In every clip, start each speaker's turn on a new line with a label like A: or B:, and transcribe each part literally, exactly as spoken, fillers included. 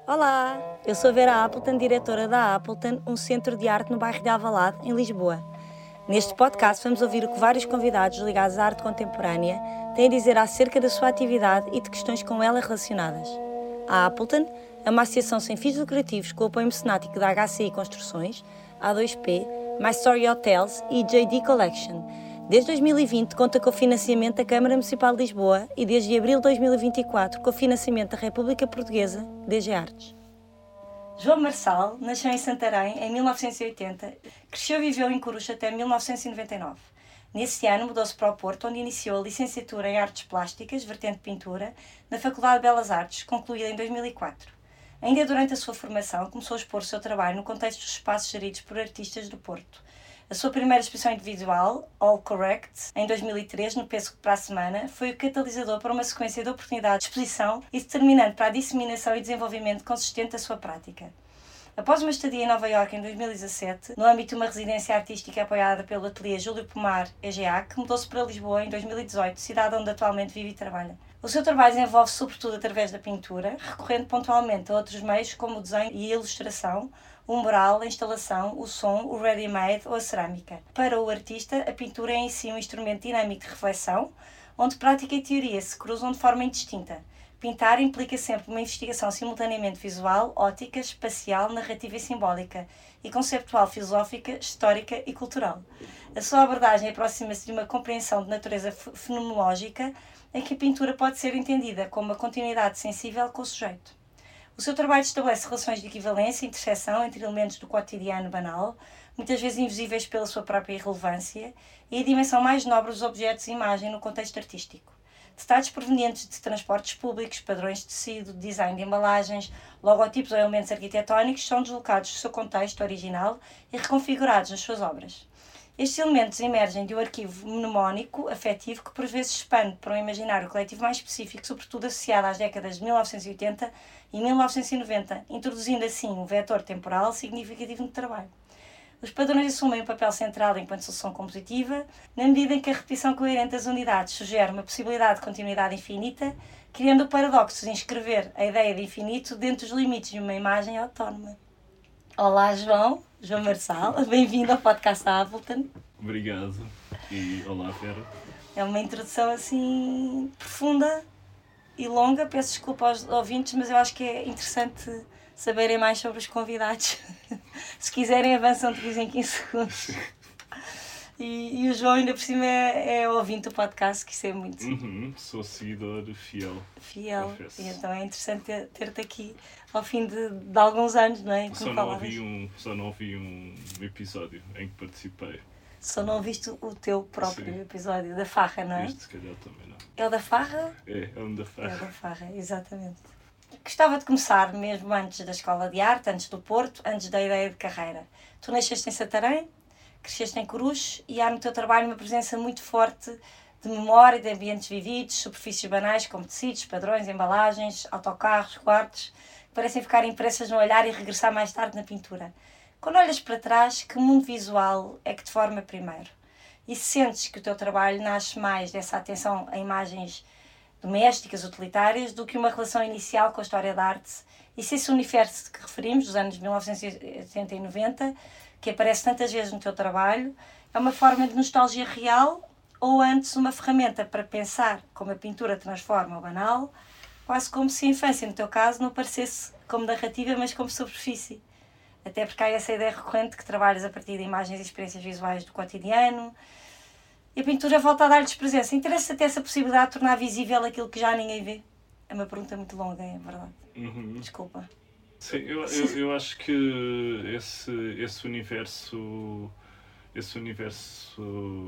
A: Olá, eu sou Vera Appleton, diretora da Appleton, um centro de arte no bairro de Alvalade, em Lisboa. Neste podcast vamos ouvir o que vários convidados ligados à arte contemporânea têm a dizer acerca da sua atividade e de questões com ela relacionadas. A Appleton é uma associação sem fins lucrativos com o apoio mecenático da H C I Construções, A dois P, My Story Hotels e J D Collection. Desde dois mil e vinte conta com o financiamento da Câmara Municipal de Lisboa e desde abril de dois mil e vinte e quatro com o financiamento da República Portuguesa, D G Artes. João Marçal nasceu em Santarém em mil novecentos e oitenta, cresceu e viveu em Coruche até mil novecentos e noventa e nove. Nesse ano mudou-se para o Porto, onde iniciou a licenciatura em Artes Plásticas, vertente pintura, na Faculdade de Belas Artes, concluída em dois mil e quatro. Ainda durante a sua formação, começou a expor o seu trabalho no contexto dos espaços geridos por artistas do Porto. A sua primeira exposição individual, All Correct, em dois mil e três, no Pesco para a Semana, foi o catalisador para uma sequência de oportunidades de exposição e determinante para a disseminação e desenvolvimento consistente da sua prática. Após uma estadia em Nova Iorque em dois mil e dezassete, no âmbito de uma residência artística apoiada pelo ateliê Júlio Pomar E G A C, mudou-se para Lisboa em dois mil e dezoito, cidade onde atualmente vive e trabalha. O seu trabalho desenvolve-se sobretudo através da pintura, recorrendo pontualmente a outros meios como o desenho e a ilustração, o mural, a instalação, o som, o ready-made ou a cerâmica. Para o artista, a pintura é em si um instrumento dinâmico de reflexão, onde prática e teoria se cruzam de forma indistinta. Pintar implica sempre uma investigação simultaneamente visual, ótica, espacial, narrativa e simbólica, e conceptual, filosófica, histórica e cultural. A sua abordagem aproxima-se de uma compreensão de natureza fenomenológica, em que a pintura pode ser entendida como uma continuidade sensível com o sujeito. O seu trabalho estabelece relações de equivalência e interseção entre elementos do cotidiano banal, muitas vezes invisíveis pela sua própria irrelevância, e a dimensão mais nobre dos objetos e imagem no contexto artístico. Detalhes provenientes de transportes públicos, padrões de tecido, design de embalagens, logotipos ou elementos arquitetónicos são deslocados do seu contexto original e reconfigurados nas suas obras. Estes elementos emergem de um arquivo mnemónico, afetivo, que por vezes expande para um imaginário coletivo mais específico, sobretudo associado às décadas de mil novecentos e oitenta e mil novecentos e noventa, introduzindo assim um vetor temporal significativo no trabalho. Os padrões assumem um papel central enquanto solução compositiva, na medida em que a repetição coerente das unidades sugere uma possibilidade de continuidade infinita, criando o paradoxo de inscrever a ideia de infinito dentro dos limites de uma imagem autónoma. Olá, João. João Marçal. Bem-vindo ao podcast da Appleton.
B: Obrigado. E olá, Vera.
A: É uma introdução assim profunda e longa. Peço desculpa aos ouvintes, mas eu acho que é interessante saberem mais sobre os convidados. Se quiserem, avançam de quinze em quinze segundos. E, e o João, ainda por cima, é, é ouvinte do podcast, que isso é muito...
B: Uhum, sou seguidor fiel.
A: Fiel.
B: Confesso.
A: E então é interessante ter, ter-te aqui ao fim de, de alguns anos, não é? Como
B: Só não, ouvi um, só não ouvi um episódio em que participei.
A: Só não ouviste o teu próprio
B: Sim.
A: episódio da Farra, não é?
B: Este, se calhar, também não.
A: É o da Farra?
B: É, é um da Farra.
A: É o da Farra, exatamente. Gostava de começar mesmo antes da Escola de Arte, antes do Porto, antes da ideia de carreira. Tu nasceste em Santarém, cresceste em Coruche e há no teu trabalho uma presença muito forte de memória, de ambientes vividos, superfícies banais como tecidos, padrões, embalagens, autocarros, quartos, que parecem ficar impressas no olhar e regressar mais tarde na pintura. Quando olhas para trás, que mundo visual é que te forma primeiro? E se sentes que o teu trabalho nasce mais dessa atenção a imagens domésticas, utilitárias, do que uma relação inicial com a história da arte? E se esse universo que referimos, dos anos mil novecentos e oitenta e noventa, que aparece tantas vezes no teu trabalho, é uma forma de nostalgia real ou antes uma ferramenta para pensar como a pintura transforma o banal, quase como se a infância, no teu caso, não aparecesse como narrativa, mas como superfície? Até porque há essa ideia recorrente que trabalhas a partir de imagens e experiências visuais do cotidiano, e a pintura volta a dar-lhes presença. Interessa-te essa possibilidade de tornar visível aquilo que já ninguém vê? É uma pergunta muito longa, é verdade.
B: Uhum.
A: Desculpa.
B: Sim, eu, eu, eu acho que esse, esse universo esse universo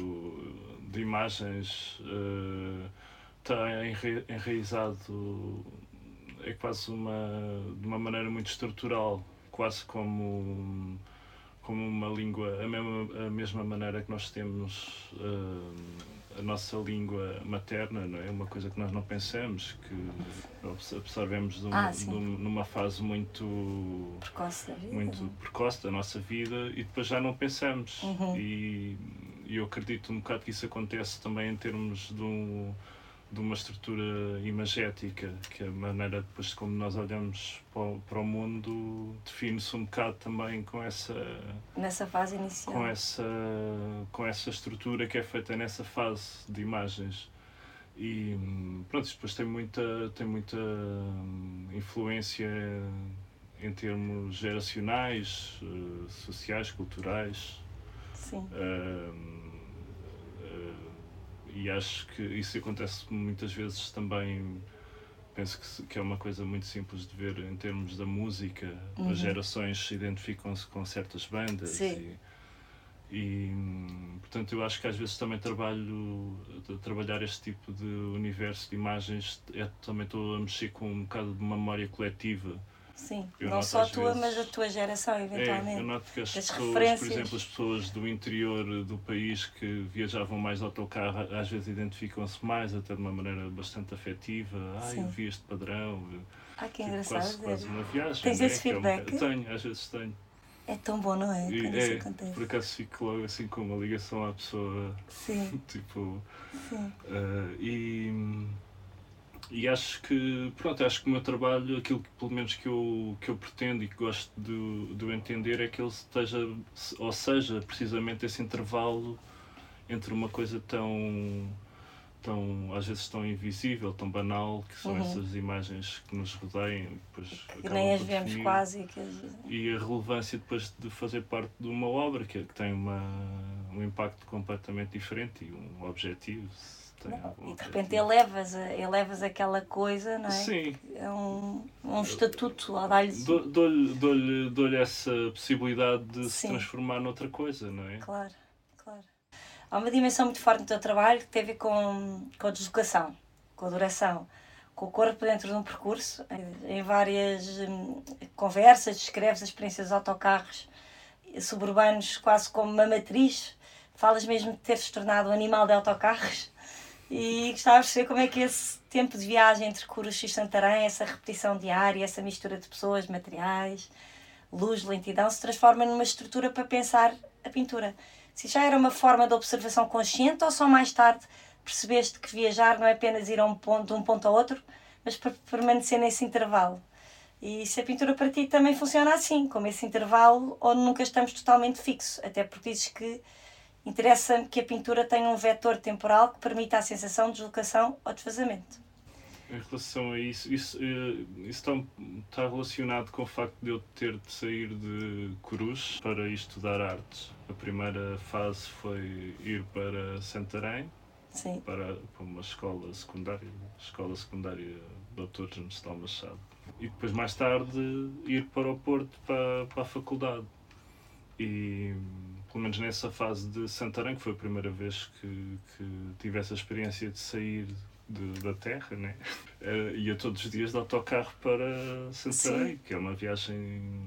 B: de imagens uh, está enra, enraizado, é quase uma, de uma maneira muito estrutural, quase como como uma língua, a mesma, a mesma maneira que nós temos uh, a nossa língua materna, não é? Uma coisa que nós não pensamos, que absorvemos de um,
A: ah,
B: de um, numa fase muito
A: precoce da vida,
B: muito precoce da nossa vida e depois já não pensamos.
A: Uhum.
B: E, e eu acredito um bocado que isso acontece também em termos de um, de uma estrutura imagética, que a maneira depois como nós olhamos para o, para o mundo define-se um bocado também com essa...
A: Nessa fase inicial.
B: Com essa, com essa estrutura que é feita nessa fase de imagens. E pronto, isto depois tem muita, tem muita influência em termos geracionais, sociais, culturais.
A: Sim.
B: Uh, E acho que isso acontece muitas vezes também, penso que, que é uma coisa muito simples de ver em termos da música. Uhum. As gerações identificam-se com certas bandas.
A: Sim.
B: E, e, portanto, eu acho que às vezes também trabalho, trabalhar este tipo de universo de imagens, é, também estou a mexer com um bocado de memória coletiva.
A: Sim, eu não só a tua, vezes, mas a tua geração, eventualmente.
B: É, eu noto que as
A: as
B: pessoas,
A: referências.
B: por exemplo, as pessoas do interior do país que viajavam mais de autocarro, às vezes identificam-se mais, até de uma maneira bastante afetiva. Ah, eu vi este padrão.
A: Ah, que
B: tipo,
A: engraçado.
B: Quase, quase uma viagem.
A: Tens
B: né?
A: esse feedback?
B: É um, tenho, às vezes tenho.
A: É tão bom, não é? Quando
B: e,
A: isso
B: é,
A: acontece.
B: Por acaso fico logo assim com uma ligação à pessoa.
A: Sim.
B: tipo.
A: Sim.
B: Uh, e. E acho que, pronto, acho que o meu trabalho, aquilo que pelo menos que eu, que eu pretendo e que gosto de, de entender é que ele esteja, ou seja, precisamente esse intervalo entre uma coisa tão, tão às vezes tão invisível, tão banal, que são uhum. essas imagens que nos rodeiam e depois
A: que nem as vemos quase. Que...
B: E a relevância depois de fazer parte de uma obra que, que tem uma, um impacto completamente diferente e um objetivo.
A: Não, e de repente elevas, elevas aquela coisa, não é?
B: Sim.
A: É um, um estatuto, a dar-lhe...
B: Dou-lhe dou-lhe, dou-lhe essa possibilidade de Sim. se transformar noutra coisa, não é?
A: Claro, claro. Há uma dimensão muito forte no teu trabalho que tem a ver com, com a deslocação, com a duração, com o corpo dentro de um percurso. Em várias hum, conversas descreves a experiência dos autocarros suburbanos quase como uma matriz. Falas mesmo de ter-se tornado um animal de autocarros. E gostava de perceber como é que esse tempo de viagem entre Coruche e Santarém, essa repetição diária, essa mistura de pessoas, materiais, luz, lentidão, se transforma numa estrutura para pensar a pintura. Se já era uma forma de observação consciente ou só mais tarde percebeste que viajar não é apenas ir a um ponto, de um ponto ao outro, mas para permanecer nesse intervalo? E se a pintura para ti também funciona assim, como esse intervalo onde nunca estamos totalmente fixos, até porque dizes que interessa-me que a pintura tenha um vetor temporal que permita a sensação de deslocação ou desfazamento.
B: Em relação a isso, isso, isso está, está relacionado com o facto de eu ter de sair de Coruche para ir estudar artes. A primeira fase foi ir para Santarém,
A: Sim.
B: Para, para uma escola secundária, escola secundária doutor Ernestal Machado. E depois, mais tarde, ir para o Porto, para, para a faculdade. E pelo menos nessa fase de Santarém, que foi a primeira vez que, que tive essa experiência de sair de, da terra, né? Uh, ia todos os dias de autocarro para Santarém, Sim. que é uma viagem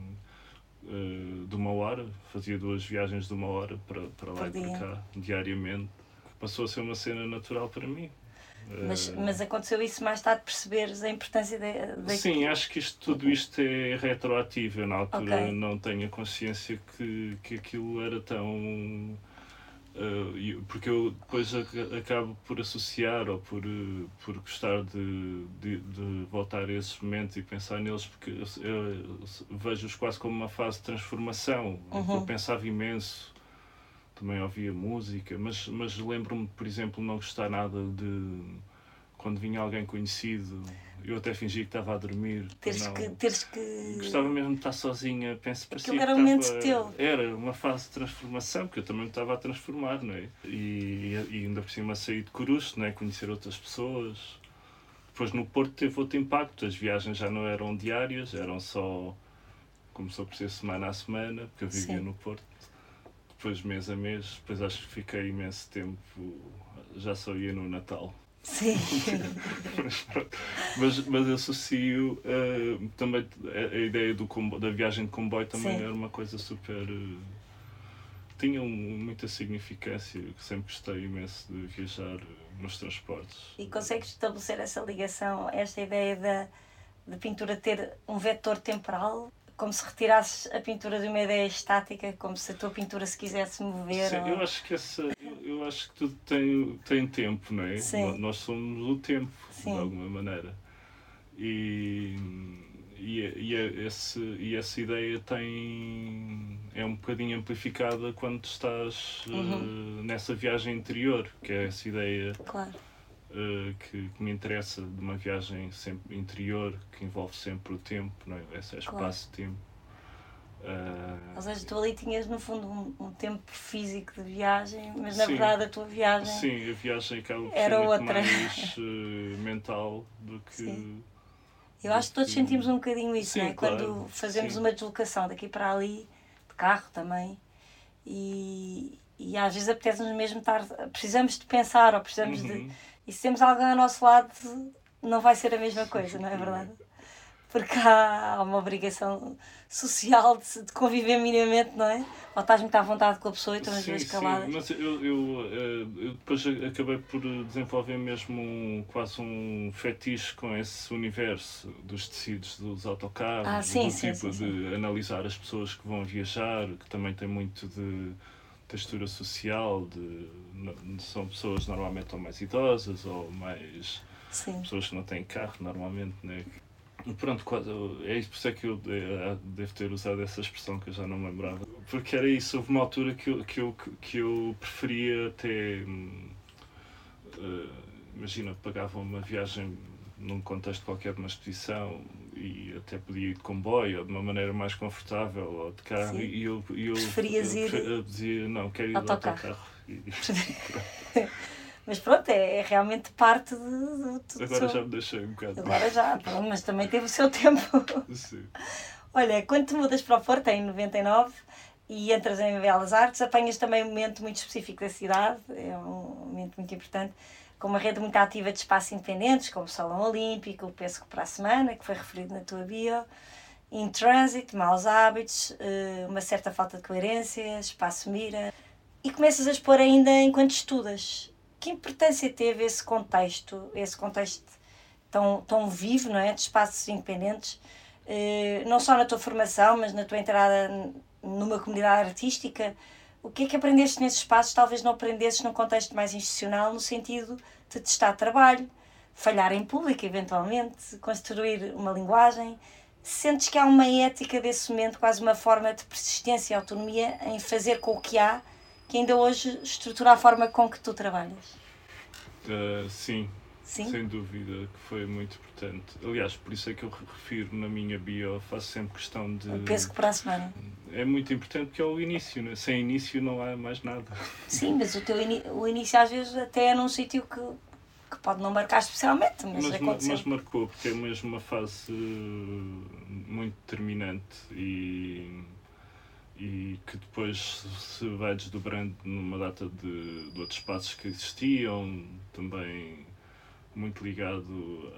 B: uh, de uma hora, fazia duas viagens de uma hora para, para lá Por e para cá, diariamente. Passou a ser uma cena natural para mim.
A: Mas, mas aconteceu isso mais tarde, perceberes a importância da... da...
B: Sim, acho que isto, tudo isto é retroativo. Eu, na altura,
A: okay.
B: não tenho a consciência que, que aquilo era tão... Uh, porque eu depois acabo por associar ou por, uh, por gostar de, de, de voltar a esses momentos e pensar neles, porque eu, eu vejo-os quase como uma fase de transformação. Uhum. Eu pensava imenso, também ouvia música, mas, mas lembro-me, por exemplo, não gostar nada de... Quando vinha alguém conhecido, eu até fingia que estava a dormir.
A: Teres
B: não,
A: que, teres que...
B: Gostava mesmo de estar sozinha. Penso,
A: Aquilo era um momento teu.
B: Era uma fase de transformação, que eu também me estava a transformar, não é? E, e ainda por cima saí de Coruche, não é? Conhecer outras pessoas. Depois no Porto teve outro impacto. As viagens já não eram diárias, eram só... Começou por ser semana a semana, porque eu vivia Sim. no Porto. Depois mês a mês, depois acho que fiquei imenso tempo, já só ia no Natal.
A: Sim.
B: mas, mas associo uh, também a, a ideia do combo, da viagem de comboio também Sim. era uma coisa super... Uh, tinha um, muita significância, que sempre gostei imenso de viajar nos transportes.
A: E consegues estabelecer essa ligação, esta ideia da, da pintura ter um vetor temporal? Como se retirasses a pintura de uma ideia estática, como se a tua pintura se quisesse mover?
B: Sim,
A: ou...
B: eu acho que essa... Eu, eu acho que tudo tem, tem tempo, não é?
A: Sim.
B: Nós somos o tempo,
A: Sim.
B: de alguma maneira. E, e, e, esse, e essa ideia tem, é um bocadinho amplificada quando estás
A: Uhum.
B: uh, nessa viagem interior, que é essa ideia
A: Claro.
B: uh, que, que me interessa, de uma viagem sempre interior, que envolve sempre o tempo, não é? Esse é espaço-tempo.
A: Uh, Ou seja, tu ali tinhas no fundo um, um tempo físico de viagem, mas
B: sim,
A: na verdade a tua viagem
B: sim, a viagem acaba por
A: era
B: ser muito
A: outra.
B: mais uh, mental do que...
A: Sim. Eu acho que todos que... sentimos um bocadinho isso,
B: sim,
A: não é?
B: Claro,
A: quando fazemos
B: sim.
A: uma deslocação daqui para ali, de carro também, e, e às vezes apetece-nos mesmo estar, precisamos de pensar, ou precisamos uhum. de... E se temos alguém ao nosso lado, não vai ser a mesma coisa, não é verdade? Porque há uma obrigação social de, de conviver minimamente, não é? Ou estás muito à vontade com a pessoa e estão as duas caladas.
B: Sim, mas eu, eu, eu depois acabei por desenvolver mesmo um, quase um fetiche com esse universo dos tecidos dos autocarros,
A: ah, sim,
B: do
A: sim,
B: tipo
A: sim,
B: de
A: sim.
B: analisar as pessoas que vão viajar, que também tem muito de textura social, de, são pessoas normalmente ou mais idosas ou mais
A: sim.
B: pessoas que não têm carro normalmente, né? Pronto, é isso, por isso é que eu devo ter usado essa expressão que eu já não me lembrava. Porque era isso, houve uma altura que eu, que eu, que eu preferia até... Uh, imagina, pagava uma viagem num contexto qualquer de uma expedição e até podia ir de comboio ou de uma maneira mais confortável ou de carro. Sim. E eu, eu,
A: Preferias
B: eu,
A: ir...
B: Eu, eu dizia, não, quero ir
A: autocarro.
B: de autocarro. E,
A: mas pronto, é, é realmente parte de, de, de
B: Agora
A: seu...
B: já me deixei um bocado.
A: Agora já, pronto, mas também teve o seu tempo.
B: Sim.
A: Olha, quando te mudas para o Porto, em noventa e nove, e entras em Belas Artes, apanhas também um momento muito específico da cidade, é um momento muito importante, com uma rede muito ativa de espaços independentes, como o Salão Olímpico, penso que para a semana, que foi referido na tua bio, In Transit, maus hábitos, uma certa falta de coerência, Espaço Mira, e começas a expor ainda enquanto estudas. Que importância teve esse contexto, esse contexto tão, tão vivo, não é? De espaços independentes, não só na tua formação, mas na tua entrada numa comunidade artística? O que é que aprendeste nesses espaços, talvez não aprendesses num contexto mais institucional, no sentido de testar trabalho, falhar em público, eventualmente, construir uma linguagem? Sentes que há uma ética desse momento, quase uma forma de persistência e autonomia em fazer com o que há, que ainda hoje estrutura a forma com que tu trabalhas?
B: Uh, sim.
A: Sim?
B: Sem dúvida que foi muito importante. Aliás, por isso é que eu refiro na minha bio, faço sempre questão de...
A: Eu penso que para a semana.
B: É muito importante porque é o início, né? Sem início não há mais nada.
A: Sim, mas o, teu in... o início às vezes até é num sítio que, que pode não marcar especialmente, mas,
B: mas
A: aconteceu.
B: Mas marcou, porque é mesmo uma fase muito determinante e... e que depois se vai desdobrando numa data de, de outros espaços que existiam, também muito ligado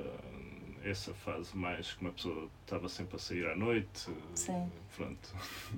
B: a essa fase mais que uma pessoa estava sempre a sair à noite.
A: Sim.
B: Pronto.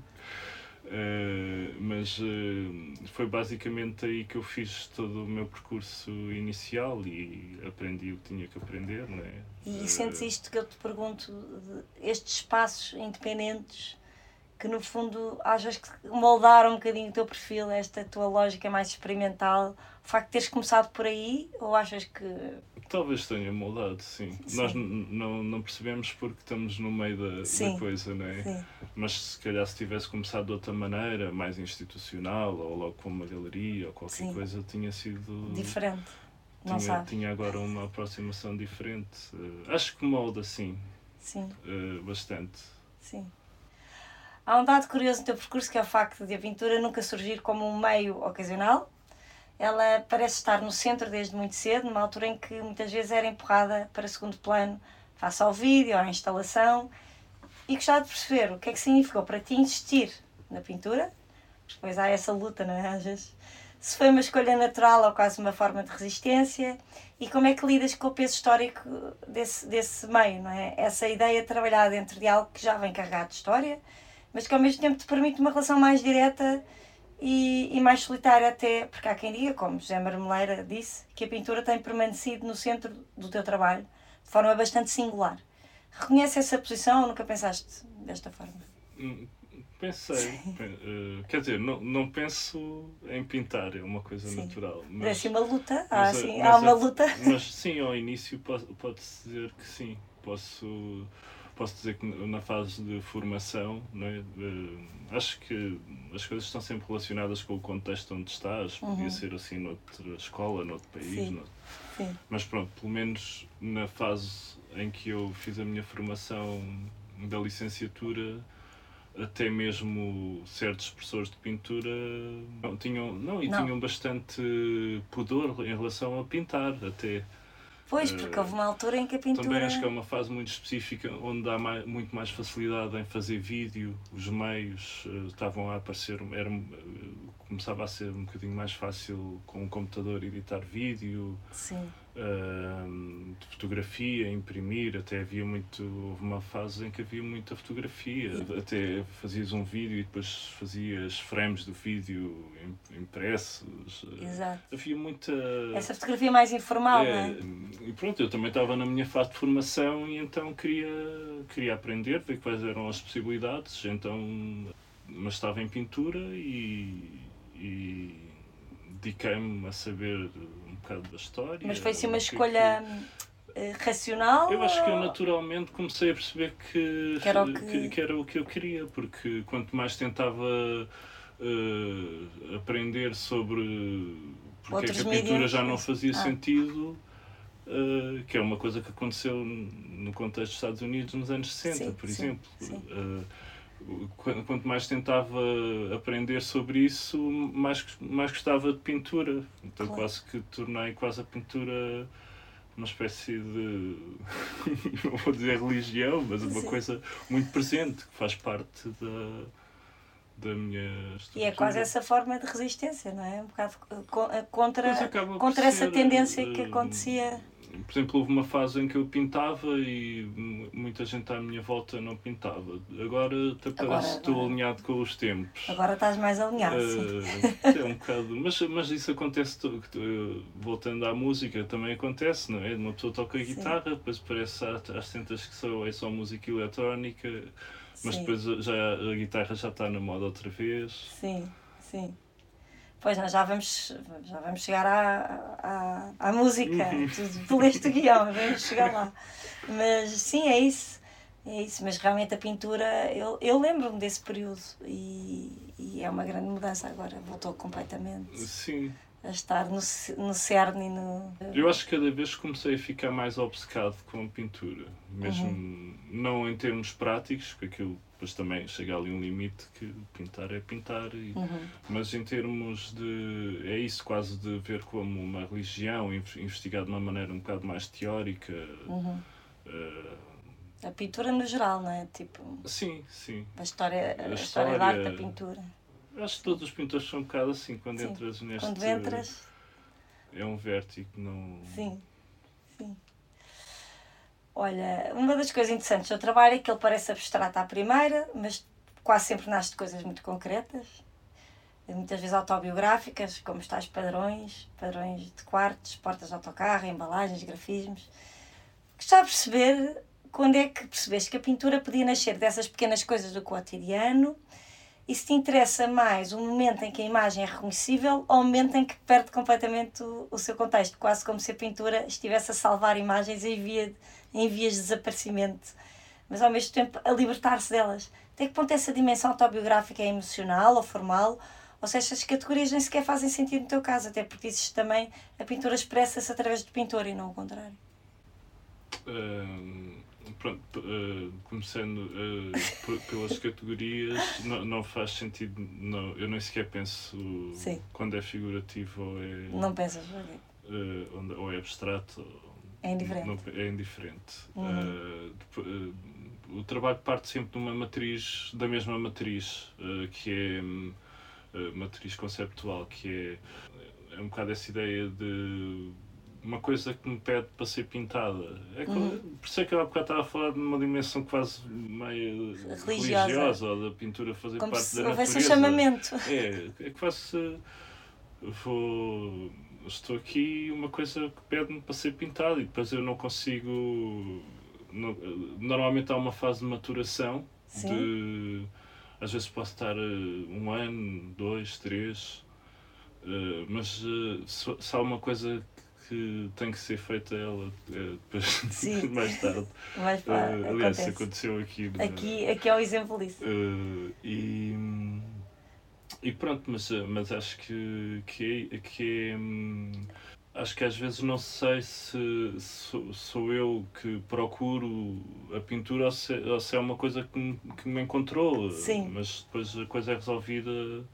B: Uh, mas uh, foi basicamente aí que eu fiz todo o meu percurso inicial e aprendi o que tinha que aprender, não é?
A: E uh, sentes isto que eu te pergunto, de estes espaços independentes que no fundo achas que moldaram um bocadinho o teu perfil, esta tua lógica mais experimental, o facto de teres começado por aí, ou achas que...
B: Talvez tenha moldado, sim. sim. Nós n- não, não percebemos porque estamos no meio da, da coisa, não é? Sim. Mas se calhar se tivesse começado de outra maneira, mais institucional, ou logo com uma galeria, ou qualquer sim. coisa, tinha sido...
A: diferente. Não
B: tinha,
A: sabes.
B: tinha agora uma aproximação diferente. Uh, acho que molda, sim.
A: Sim.
B: Uh, bastante.
A: Sim. Há um dado curioso no teu percurso, que é o facto de a pintura nunca surgir como um meio ocasional. Ela parece estar no centro desde muito cedo, numa altura em que muitas vezes era empurrada para segundo plano, face ao vídeo, à instalação. E gostava de perceber o que é que significou para ti insistir na pintura, depois há essa luta, não é? Às vezes, se foi uma escolha natural ou quase uma forma de resistência, e como é que lidas com o peso histórico desse, desse meio, não é? Essa ideia de trabalhar dentro de algo que já vem carregado de história, mas que ao mesmo tempo te permite uma relação mais direta e, e mais solitária até, porque há quem diga, como José Marmeleira disse, que a pintura tem permanecido no centro do teu trabalho de forma bastante singular. Reconhece essa posição ou nunca pensaste desta forma?
B: Pensei, pen- eh, quer dizer, não, não penso em pintar, é uma coisa
A: Sim.
B: natural.
A: Mas é assim
B: Mas,
A: uma luta. Há,
B: mas, a-
A: assim, há
B: mas,
A: uma
B: a-
A: luta.
B: mas sim, ao início pode- pode-se dizer que sim. Posso, posso dizer que na fase de formação, não é? Eh, acho que as coisas estão sempre relacionadas com o contexto onde estás. Podia
A: Uhum.
B: ser assim noutra escola, noutro país.
A: Sim.
B: noutro-
A: Sim.
B: Mas pronto, pelo menos na fase em que eu fiz a minha formação da licenciatura, até mesmo certos professores de pintura não tinham, não, e
A: Não.
B: tinham bastante pudor em relação a pintar, até.
A: Pois, porque houve uma altura em que a pintura...
B: Também acho que é uma fase muito específica onde há mais, muito mais facilidade em fazer vídeo, os meios uh, estavam a aparecer, era, uh, começava a ser um bocadinho mais fácil com o computador editar vídeo,
A: Sim.
B: Uh, de fotografia, imprimir, até havia muito, houve uma fase em que havia muita fotografia,
A: E...
B: até fazias um vídeo e depois fazias frames do vídeo impressos.
A: Exato.
B: Havia muita...
A: Essa fotografia mais informal,
B: é,
A: não é?
B: E pronto, eu também estava na minha fase de formação e então queria, queria aprender, ver quais eram as possibilidades, então, mas estava em pintura e, e dediquei-me a saber um bocado da história.
A: Mas foi assim uma escolha que... racional?
B: Eu acho que eu naturalmente comecei a perceber que,
A: que, era, o que...
B: que, que era o que eu queria, porque quanto mais tentava uh, aprender sobre porque é que a pintura mídias, já não fazia ah. sentido, uh, que é uma coisa que aconteceu no contexto dos Estados Unidos nos anos sessenta, sim, por sim, exemplo. Sim. Uh, quanto mais tentava aprender sobre isso, mais, mais gostava de pintura. Então claro. Quase que tornei quase a pintura uma espécie de, não vou dizer religião, mas uma sim. coisa muito presente, que faz parte da, da minha estrutura.
A: E é quase essa forma de resistência, não é? Um bocado contra, contra essa ser, tendência que acontecia.
B: Por exemplo, houve uma fase em que eu pintava e muita gente à minha volta não pintava. Agora até parece agora, que estou agora, alinhado com os tempos.
A: Agora estás mais alinhado, uh,
B: sim. É um bocado... Mas, mas isso acontece, voltando à música, também acontece, não é? Uma pessoa toca a guitarra, sim. Depois parece às tantas que só é só música eletrónica, mas sim. Depois já, a guitarra já está na moda outra vez.
A: Sim, sim. Pois nós já vamos, já vamos chegar à, à, à música, tu, tu leste o guião, vamos chegar lá. Mas sim, é isso, é isso. Mas realmente a pintura, eu, eu lembro-me desse período e, e é uma grande mudança agora, voltou completamente
B: sim.
A: a estar no, no cerne e no...
B: Eu acho que cada vez comecei a ficar mais obcecado com a pintura, mesmo uhum. não em termos práticos, porque aquilo depois também chega ali um limite que pintar é pintar, e, uhum. mas em termos de, é isso, quase de ver como uma religião, investigar de uma maneira um bocado mais teórica.
A: Uhum.
B: Uh,
A: a pintura no geral, não é? Tipo,
B: sim, sim.
A: A história, a, a história, história da arte da pintura.
B: Acho que todos os pintores são um bocado assim, quando
A: sim.
B: entras neste...
A: Quando entras...
B: É um vértigo, não...
A: Sim, sim. Olha, uma das coisas interessantes do teu trabalho é que ele parece abstrato à primeira, mas quase sempre nasce de coisas muito concretas, muitas vezes autobiográficas, como os tais padrões, padrões de quartos, portas de autocarro, embalagens, grafismos. Gostava de perceber quando é que percebeste que a pintura podia nascer dessas pequenas coisas do cotidiano e se te interessa mais o momento em que a imagem é reconhecível ou o momento em que perde completamente o, o seu contexto, quase como se a pintura estivesse a salvar imagens em, via, em vias de desaparecimento, mas ao mesmo tempo a libertar-se delas. Até que ponto essa dimensão autobiográfica é emocional ou formal, ou seja, as categorias nem sequer fazem sentido no teu caso, até porque dizes também a pintura expressa-se através do pintor e não o contrário.
B: Um... Pronto, uh, começando uh, pelas categorias, não, não faz sentido, não, eu nem sequer penso sim. Quando é figurativo ou é...
A: Não pensas, uh,
B: ou é abstrato.
A: É indiferente.
B: Não, é indiferente.
A: Uhum.
B: Uh, depois, uh, o trabalho parte sempre de uma matriz, da mesma matriz, uh, que é uh, matriz conceptual, que é, é um bocado essa ideia de... uma coisa que me pede para ser pintada. É que, uhum. Por isso é que eu há bocado estava a falar de uma dimensão quase meio religiosa, religiosa ou da pintura fazer
A: como
B: parte da natureza.
A: Como se houvesse um chamamento.
B: É, é quase... Vou, estou aqui uma coisa que pede-me para ser pintada e depois eu não consigo... No, normalmente há uma fase de maturação, sim. de... às vezes posso estar uh, um ano, dois, três, uh, mas uh, se, se há uma coisa que tem que ser feita, ela uh, depois mais tarde.
A: Mais para,
B: uh, aliás, isso aconteceu aqui.
A: Aqui, aqui é o exemplo disso.
B: Uh, e, e pronto, mas, mas acho que, que é. Que é hum, acho que às vezes não sei se sou, sou eu que procuro a pintura ou se, ou se é uma coisa que me, que me encontrou.
A: Sim.
B: Mas depois a coisa é resolvida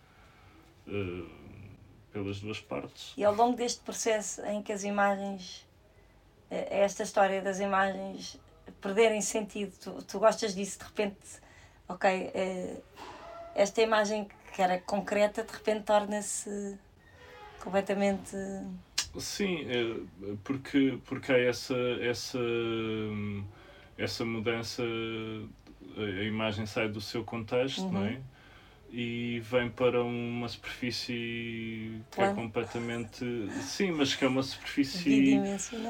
B: uh, pelas duas partes.
A: E ao longo deste processo em que as imagens, esta história das imagens perderem sentido, tu, tu gostas disso, de repente, ok, esta imagem que era concreta de repente torna-se completamente...
B: Sim, porque, porque há essa, essa, essa mudança, a imagem sai do seu contexto, uhum. não é? E vem para uma superfície que Plano. é completamente... Sim, mas que é uma superfície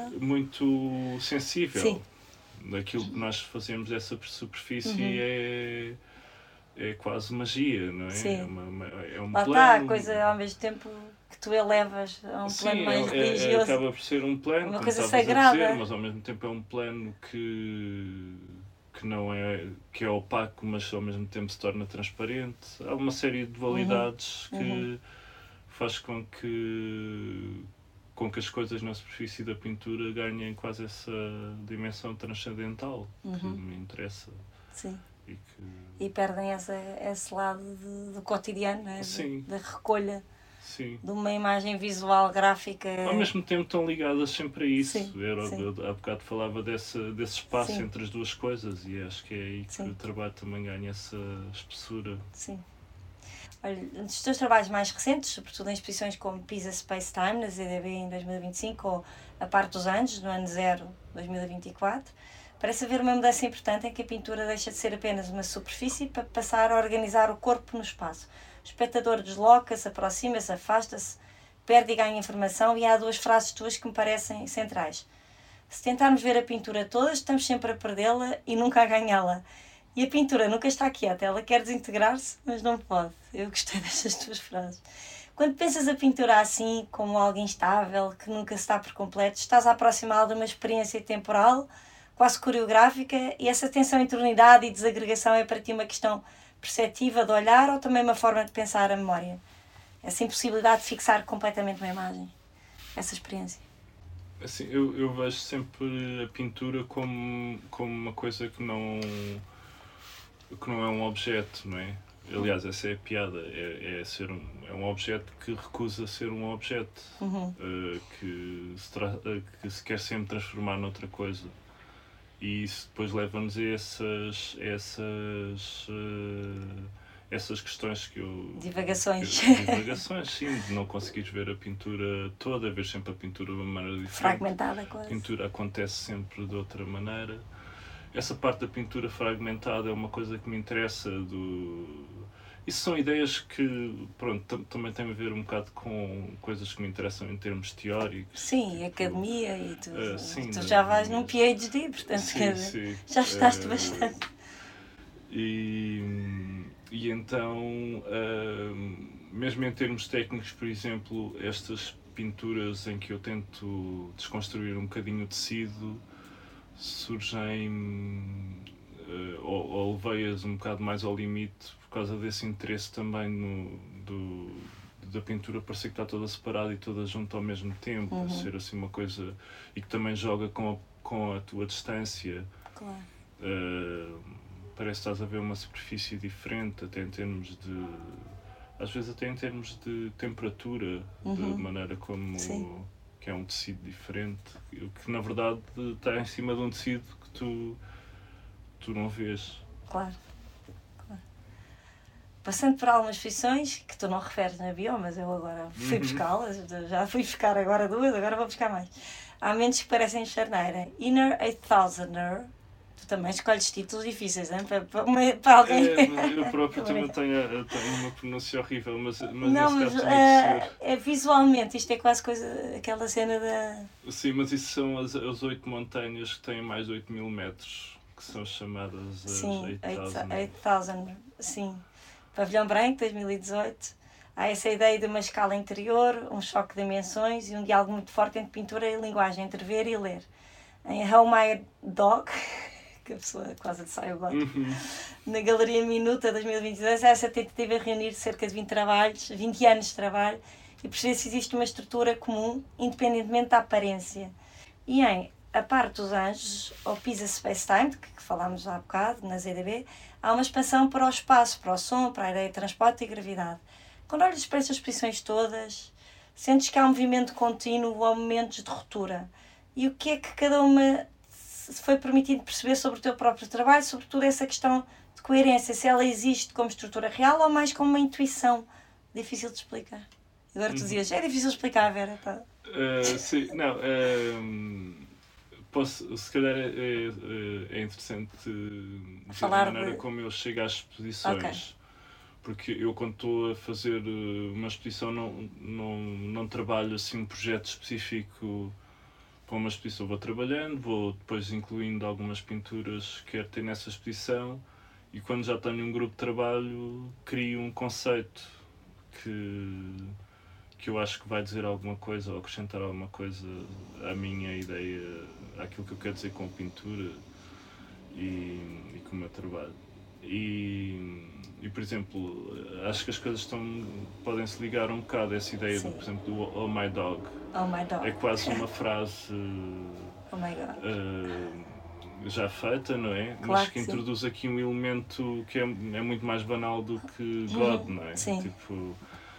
B: muito sensível.
A: Sim.
B: Aquilo que nós fazemos dessa superfície uhum. é... é quase magia, não é?
A: Sim.
B: É, uma, uma, é um
A: Lá
B: plano...
A: está, a coisa ao mesmo tempo que tu elevas a um
B: Sim,
A: plano mais
B: é,
A: religioso.
B: É, acaba por ser um plano,
A: uma
B: como
A: coisa
B: estavas
A: sagrada.
B: a dizer, mas ao mesmo tempo é um plano que, que não é, que é opaco, mas ao mesmo tempo se torna transparente. Há uma série de dualidades uhum. que uhum. faz com que, com que as coisas na superfície da pintura ganhem quase essa dimensão transcendental uhum. que me interessa.
A: Sim.
B: E, que...
A: e perdem essa, esse lado de, do cotidiano, não é?
B: Sim.
A: Da recolha
B: Sim.
A: de uma imagem visual, gráfica.
B: Ao mesmo tempo estão ligadas sempre a isso.
A: Sim,
B: Era,
A: sim.
B: Eu, há bocado falava desse, desse espaço
A: sim.
B: entre as duas coisas e acho que é aí que
A: sim.
B: o trabalho também ganha essa espessura.
A: Sim. Olha, nos teus trabalhos mais recentes, sobretudo em exposições como Pisa Space Time, na Z D B em dois mil e vinte e cinco, ou A Parte dos Anjos, no ano zero, dois mil e vinte e quatro, parece haver uma mudança importante em que a pintura deixa de ser apenas uma superfície para passar a organizar o corpo no espaço. O espectador desloca-se, aproxima-se, afasta-se, perde e ganha informação, e há duas frases tuas que me parecem centrais. Se tentarmos ver a pintura toda, estamos sempre a perdê-la e nunca a ganhá-la. E a pintura nunca está quieta, ela quer desintegrar-se, mas não pode. Eu gostei destas duas frases. Quando pensas a pintura assim, como algo instável, que nunca se está por completo, estás a aproximá-la de uma experiência temporal, quase coreográfica, e essa tensão entre unidade e desagregação é para ti uma questão perceptiva de olhar ou também uma forma de pensar a memória? Essa impossibilidade de fixar completamente uma imagem, essa experiência.
B: Assim, eu, eu vejo sempre a pintura como, como uma coisa que não, que não é um objeto, não é? Aliás, essa é a piada, é, é, ser um, é um objeto que recusa ser um objeto,
A: uhum.
B: uh, que, se tra- que se quer sempre transformar noutra coisa. E isso depois leva-nos a essas, essas, uh, essas questões que eu...
A: Divagações.
B: Que, divagações, sim, de não conseguires ver a pintura toda, ver sempre a pintura de uma maneira diferente.
A: Fragmentada quase.
B: A pintura acontece sempre de outra maneira. Essa parte da pintura fragmentada é uma coisa que me interessa. Do... Isso são ideias que, pronto, t- também têm a ver um bocado com coisas que me interessam em termos teóricos.
A: Sim,
B: tipo,
A: academia e tu,
B: uh, sim,
A: tu já vais num P H D, portanto,
B: sim,
A: quer
B: dizer, sim.
A: já estudaste uh, bastante.
B: E, e então, uh, mesmo em termos técnicos, por exemplo, estas pinturas em que eu tento desconstruir um bocadinho o tecido, surgem, uh, ou, ou levei-as um bocado mais ao limite por causa desse interesse também no, do, da pintura parecer que está toda separada e toda junta ao mesmo tempo,
A: uhum.
B: ser assim uma coisa, e que também joga com a, com a tua distância.
A: Claro.
B: Uh, parece que estás a ver uma superfície diferente, até em termos de, às vezes até em termos de temperatura, uhum. de maneira como...
A: Sim.
B: Que é um tecido diferente, que na verdade está em cima de um tecido que tu, tu não vês.
A: Claro. claro. Passando por algumas ficções que tu não referes na bio, mas eu agora fui
B: uhum.
A: buscá-las, já fui buscar agora duas, agora vou buscar mais. Há mentes que parecem charneira. Inner eight thousander. Tu também escolhes títulos difíceis, hein? Para, para, uma, para alguém.
B: É, eu próprio também tenho, tenho uma pronúncia horrível, mas, mas
A: não, mas
B: uh,
A: é visualmente, isto é quase coisa, aquela cena da...
B: Sim, mas isso são as, as oito montanhas que têm mais de oito mil metros, que são chamadas as
A: sim,
B: eight thousand.
A: eight thousand, sim. Pavilhão Branco, dois mil e dezoito. Há essa ideia de uma escala interior, um choque de dimensões e um diálogo muito forte entre pintura e linguagem, entre ver e ler. Em How My Dog, que a pessoa quase lhe sai o gosto,
B: Uhum.
A: na Galeria Minuta dois mil e vinte e dois, há essa tentativa de reunir cerca de vinte trabalhos, vinte anos de trabalho, e perceber se existe uma estrutura comum, independentemente da aparência. E em A Parte dos Anjos, ou Pisa Space Time, de que falámos há bocado, na Z D B, há uma expansão para o espaço, para o som, para a ideia de transporte e gravidade. Quando olhas para estas expressões todas, sentes que há um movimento contínuo ou momentos de ruptura. E o que é que cada uma se foi permitido perceber sobre o teu próprio trabalho, sobretudo essa questão de coerência, se ela existe como estrutura real ou mais como uma intuição difícil de explicar. Agora tu dizias, é difícil de explicar, Vera. Tá?
B: Uh, sim, não, uh, posso, se calhar é, é, é interessante
A: falar
B: a maneira
A: de...
B: como eu chego às exposições. Okay. Porque eu, quando estou a fazer uma exposição, não, não, não trabalho assim um projeto específico para uma exposição. Vou trabalhando, vou depois incluindo algumas pinturas que quero ter nessa exposição, e quando já tenho um grupo de trabalho, crio um conceito que, que eu acho que vai dizer alguma coisa ou acrescentar alguma coisa à minha ideia, àquilo que eu quero dizer com a pintura e, e com o meu trabalho. E, e, por exemplo, acho que as coisas estão, podem se ligar um bocado a essa ideia, do, por exemplo, do Oh My Dog.
A: Oh my dog.
B: É quase uma frase
A: oh my God.
B: Uh, já feita, não é?
A: Claro
B: Mas que,
A: que
B: introduz sim. aqui um elemento que é, é muito mais banal do que God, uhum. não é?
A: Sim.
B: Tipo,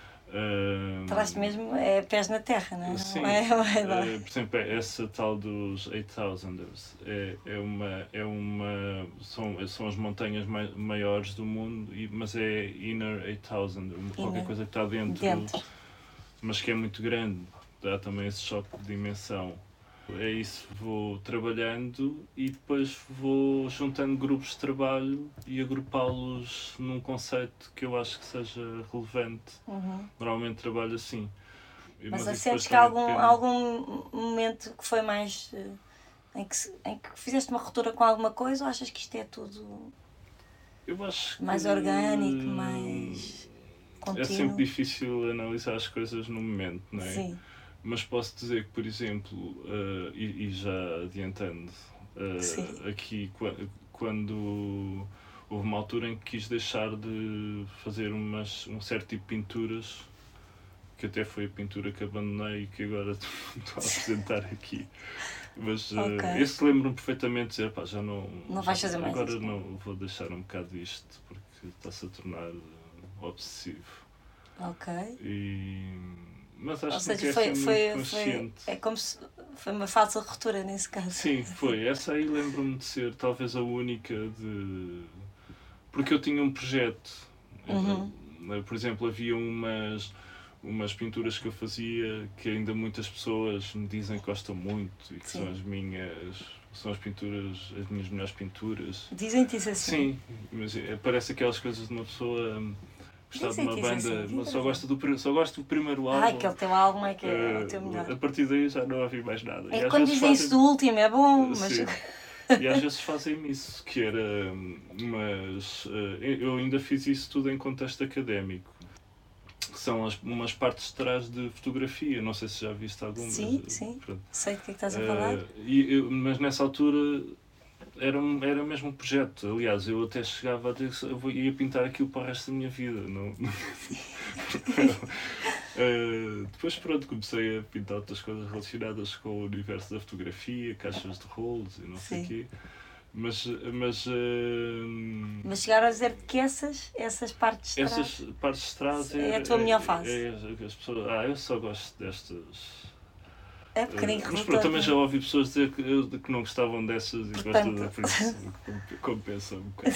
B: Uh,
A: Traz mesmo é pés na terra, não é?
B: Sim,
A: não é, não é
B: uh, por exemplo, essa tal dos eight thousanders é, é uma, é uma são, são as montanhas mai, maiores do mundo, e, mas é Inner eight thousand, qualquer coisa que está dentro,
A: dentro,
B: mas que é muito grande, dá também esse choque de dimensão. É isso, vou trabalhando e depois vou juntando grupos de trabalho e agrupá-los num conceito que eu acho que seja relevante.
A: Uhum.
B: Normalmente trabalho assim.
A: Mas, Mas sentes que há algum, depende... algum momento que foi mais... Em que, em que fizeste uma ruptura com alguma coisa, ou achas que isto é tudo
B: eu acho
A: mais
B: que...
A: orgânico, mais contínuo?
B: É sempre difícil analisar as coisas no momento, não é?
A: Sim.
B: Mas posso dizer que, por exemplo, uh, e, e já adiantando, uh, aqui quando houve uma altura em que quis deixar de fazer umas, um certo tipo de pinturas, que até foi a pintura que abandonei e que agora estou a apresentar aqui. Mas uh, okay. esse lembro-me perfeitamente de dizer, pá, já não...
A: Não vais fazer mais
B: agora
A: isto,
B: não vou deixar um bocado isto, porque está-se a tornar uh, obsessivo.
A: Ok.
B: E... Mas acho
A: Ou seja,
B: que é
A: foi, foi,
B: consciente.
A: Foi, é como se foi uma falsa ruptura nesse caso.
B: Sim, foi. Essa aí lembro-me de ser talvez a única de... Porque eu tinha um projeto.
A: Uhum.
B: Por exemplo, havia umas, umas pinturas que eu fazia que ainda muitas pessoas me dizem que gostam muito e que Sim. são as minhas... São as pinturas, as minhas melhores pinturas.
A: Dizem-te isso assim?
B: Sim, mas parece aquelas coisas de uma pessoa... Gostar de uma banda, assim, mas só gosto, do, só gosto do primeiro álbum.
A: Ah, aquele teu álbum é que é uh, o teu melhor.
B: A partir daí já não ouvi mais nada.
A: É, quando dizem isso do último é bom, mas...
B: Sim. E às vezes fazem isso, que era... Mas uh, eu ainda fiz isso tudo em contexto académico. Que são as, umas partes de trás de fotografia, não sei se já viste algumas.
A: Sim, sim, pronto. Sei do que é que estás a falar. Uh,
B: e eu, mas nessa altura... Era, um, era mesmo um projeto. Aliás, eu até chegava a dizer que eu ia pintar aquilo para o resto da minha vida. Não, não... uh, depois, pronto, comecei a pintar outras coisas relacionadas com o universo da fotografia, caixas de rolos e não sei o quê. Mas, mas, uh...
A: mas chegaram a dizer que essas, essas partes de trás...
B: Essas partes de trás...
A: É, é a tua é, melhor fase.
B: É, é, as pessoas, ah, eu só gosto destas...
A: É pequenino,
B: uh, mas pronto, também já ouvi pessoas dizer que, que não gostavam dessas e gostam de por isso compensa um bocado.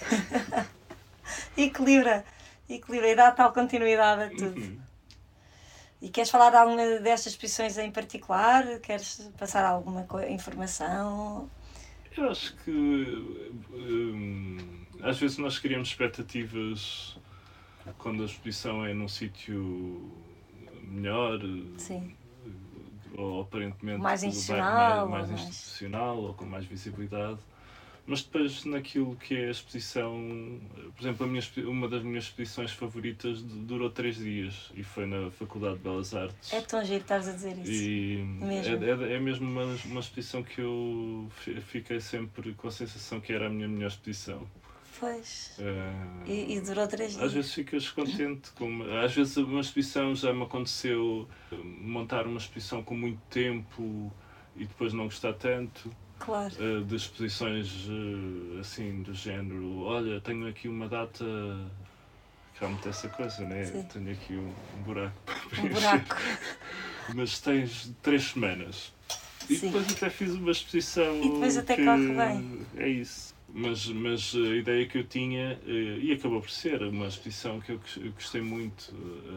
A: Equilibra, equilibra e dá tal continuidade a tudo. Uhum. E queres falar de alguma destas exposições em particular? Queres passar alguma informação?
B: Eu acho que hum, às vezes nós criamos expectativas quando a exposição é num sítio melhor.
A: Sim.
B: Ou aparentemente
A: mais institucional,
B: mais, mais
A: mais
B: institucional ou com mais visibilidade, Mas depois naquilo que é a exposição, por exemplo, a minha, uma das minhas exposições favoritas durou três dias e foi na Faculdade de Belas Artes.
A: É tão giro estares a dizer isso.
B: E
A: mesmo.
B: É, é, é mesmo uma, uma exposição que eu fiquei sempre com a sensação que era a minha melhor exposição.
A: Pois.
B: Uh,
A: e, e durou três dias.
B: Às vezes ficas contente. Com, às vezes uma exposição já me aconteceu montar uma exposição com muito tempo e depois não gostar tanto.
A: Claro.
B: Uh, de exposições uh, assim do género, olha, tenho aqui uma data, realmente essa coisa, né?
A: Sim.
B: Tenho aqui um, um buraco para
A: preencher. Um buraco.
B: Mas tens três semanas. E
A: Sim.
B: depois até fiz uma exposição.
A: E depois até
B: que
A: corre bem.
B: É isso. Mas, mas a ideia que eu tinha, e acabou por ser uma exposição que eu gostei muito,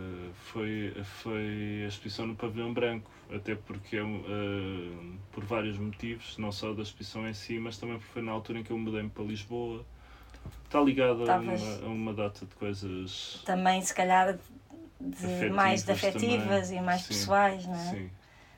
B: foi, foi a exposição no Pavilhão Branco, até porque, por vários motivos, não só da exposição em si, mas também porque foi na altura em que eu mudei-me para Lisboa. Está ligada a uma, a uma data de coisas...
A: Também, se calhar, de
B: afetivas
A: mais de afetivas
B: também.
A: E mais
B: Sim,
A: pessoais, não é?
B: Sim.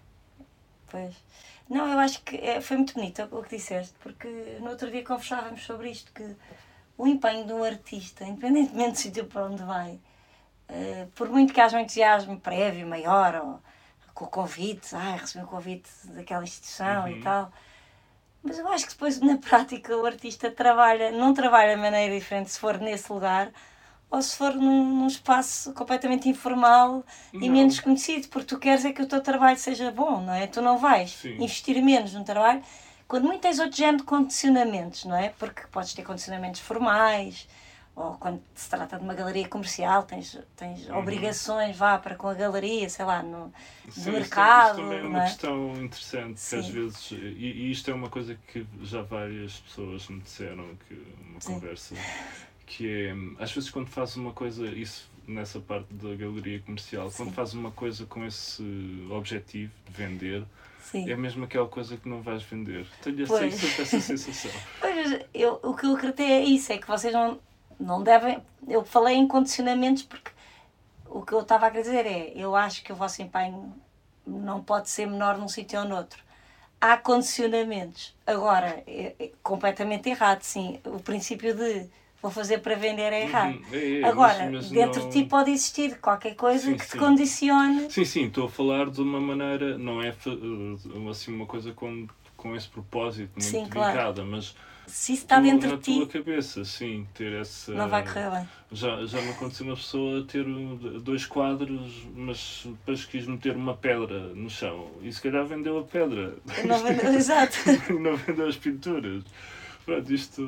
A: Pois. Não, eu acho que é, foi muito bonito o que disseste, porque no outro dia conversávamos sobre isto, que o empenho de um artista, independentemente do sítio para onde vai, uh, por muito que haja um entusiasmo prévio, maior, ou com o convite, ah, recebi um convite daquela instituição
B: Uhum.
A: e tal, mas eu acho que depois, na prática, o artista trabalha, não trabalha de maneira diferente se for nesse lugar, ou se for num, num espaço completamente informal
B: Não.
A: E menos conhecido, porque tu queres é que o teu trabalho seja bom, não é? Tu não vais
B: Sim.
A: investir menos no trabalho, quando muito tens outro género de condicionamentos, não é? Porque podes ter condicionamentos formais, ou quando se trata de uma galeria comercial, tens, tens uhum. obrigações, vá, para com a galeria, sei lá, no,
B: Sim,
A: do mercado.
B: Isto também é
A: não
B: uma
A: é?
B: questão interessante,
A: Sim.
B: que às vezes, e, e isto é uma coisa que já várias pessoas me disseram, que uma
A: Sim.
B: conversa... que é, às vezes quando fazes uma coisa, isso nessa parte da galeria comercial,
A: Sim.
B: quando fazes uma coisa com esse objetivo de vender,
A: Sim.
B: é mesmo aquela coisa que não vais vender. Tenho
A: Pois.
B: sempre essa sensação.
A: Pois, eu, o que eu acreditei é isso, é que vocês não, não devem... Eu falei em condicionamentos porque o que eu estava a querer dizer é, eu acho que o vosso empenho não pode ser menor num sítio ou noutro. Há condicionamentos. Agora, é, é completamente errado, sim. O princípio de vou fazer para vender é errado.
B: Uhum, é, é,
A: Agora,
B: mas, mas
A: dentro
B: não...
A: de ti pode existir qualquer coisa
B: sim,
A: que
B: sim.
A: te condicione.
B: Sim, sim, estou a falar de uma maneira, não é assim uma coisa com, com esse propósito muito
A: sim,
B: dedicada,
A: claro.
B: mas
A: se isso está
B: tu,
A: dentro
B: na
A: de ti,
B: tua cabeça, sim, ter essa...
A: não vai correr bem.
B: Já, já me aconteceu uma pessoa ter dois quadros, mas depois quis meter uma pedra no chão e se calhar vendeu a pedra.
A: Não vendeu, exato.
B: Não vendeu as pinturas. Pronto, isto...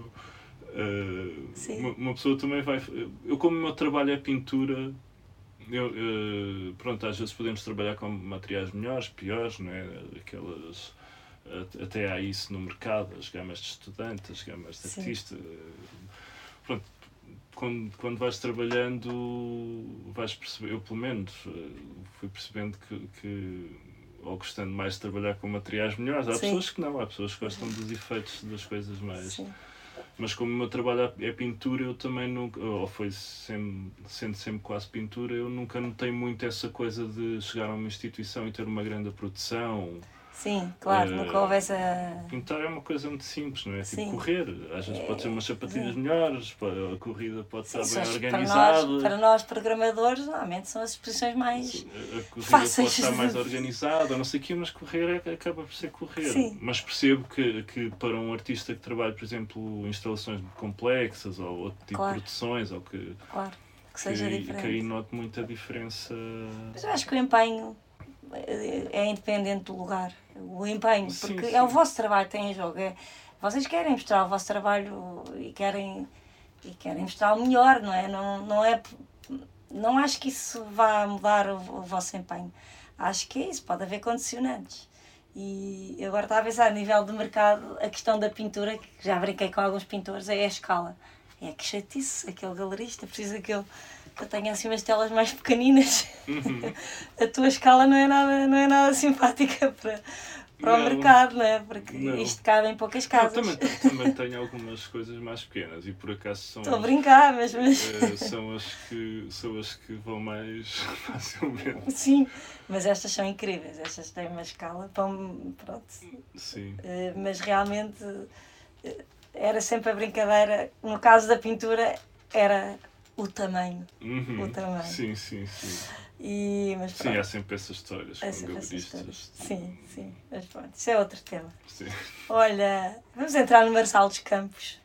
B: Uh, uma, uma pessoa também vai... Eu, como o meu trabalho é pintura, eu, uh, pronto, às vezes podemos trabalhar com materiais melhores, piores, não é? Aquelas... Até há isso no mercado, as gamas de estudante, as gamas de artista. Pronto, quando, quando vais trabalhando, vais perceber, eu pelo menos fui percebendo que, que ou gostando mais de trabalhar com materiais melhores. Há Sim. pessoas que não, há pessoas que gostam dos efeitos das coisas mais... Sim. Mas como o meu trabalho é pintura, eu também nunca, ou foi sempre, sendo sempre quase pintura, eu nunca notei muito essa coisa de chegar a uma instituição e ter uma grande produção.
A: Sim, claro, uh, nunca houve essa...
B: Pintar é uma coisa muito simples, não é?
A: Sim.
B: Tipo correr. Às vezes é, pode ser umas sapatilhas sim. melhores, a corrida pode
A: sim,
B: estar bem organizada.
A: Para nós, para nós programadores, normalmente são as exposições mais sim,
B: a corrida
A: fáceis.
B: Pode estar mais organizada, não sei o quê, mas correr é, acaba por ser correr.
A: Sim.
B: Mas percebo que, que para um artista que trabalha, por exemplo, instalações complexas ou outro tipo
A: claro.
B: de produções, ou que,
A: claro. que seja
B: que,
A: diferente.
B: Que aí noto muita diferença.
A: Mas eu acho que o empenho é independente do lugar. O empenho, porque
B: sim, sim.
A: é o vosso trabalho que tem em jogo. É, vocês querem mostrar o vosso trabalho e querem, e querem mostrar o melhor, não é? Não, não é? Não acho que isso vá mudar o, o vosso empenho. Acho que é isso, pode haver condicionantes. E agora estava a pensar, a nível de mercado, a questão da pintura, que já brinquei com alguns pintores, é a escala. É que chatice, aquele galerista precisa que eu, que eu tenha assim umas telas mais pequeninas.
B: Uhum.
A: A tua escala não é nada, não é nada simpática para, para
B: não,
A: o mercado, não é? Porque
B: não.
A: Isto cabe em poucas casas.
B: Não, também, também tenho algumas coisas mais pequenas e por acaso são...
A: Estou a brincar, mas... mas...
B: Uh, são, as que, são as que vão mais facilmente.
A: Sim, mas estas são incríveis, estas têm uma escala, pão, pronto.
B: Sim.
A: Uh, mas realmente... Uh, era sempre a brincadeira. No caso da pintura, era o tamanho.
B: Uhum.
A: O tamanho.
B: Sim, sim, sim.
A: E, mas
B: sim, há sempre essas histórias
A: é
B: com galeristas.
A: Sim, sim. Mas pronto, isso é outro tema.
B: Sim.
A: Olha, vamos entrar no Marçal dos Campos,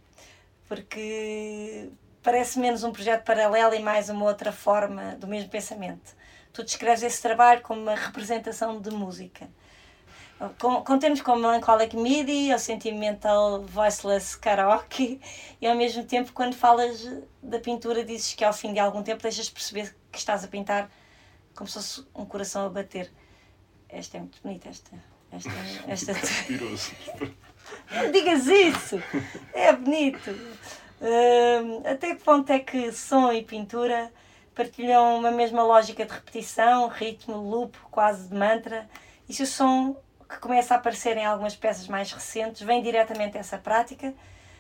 A: porque parece menos um projeto paralelo e mais uma outra forma do mesmo pensamento. Tu descreves esse trabalho como uma representação de música. Com, com termos como Melancholic MIDI ou Sentimental Voiceless Karaoke, e ao mesmo tempo, quando falas da pintura, dizes que ao fim de algum tempo deixas perceber que estás a pintar como se fosse um coração a bater. Esta é muito bonita, esta. esta, esta... Não digas isso! É bonito! Uh, até que ponto é que som e pintura partilham uma mesma lógica de repetição, ritmo, loop, quase de mantra? E se o som que começa a aparecer em algumas peças mais recentes vem diretamente dessa prática?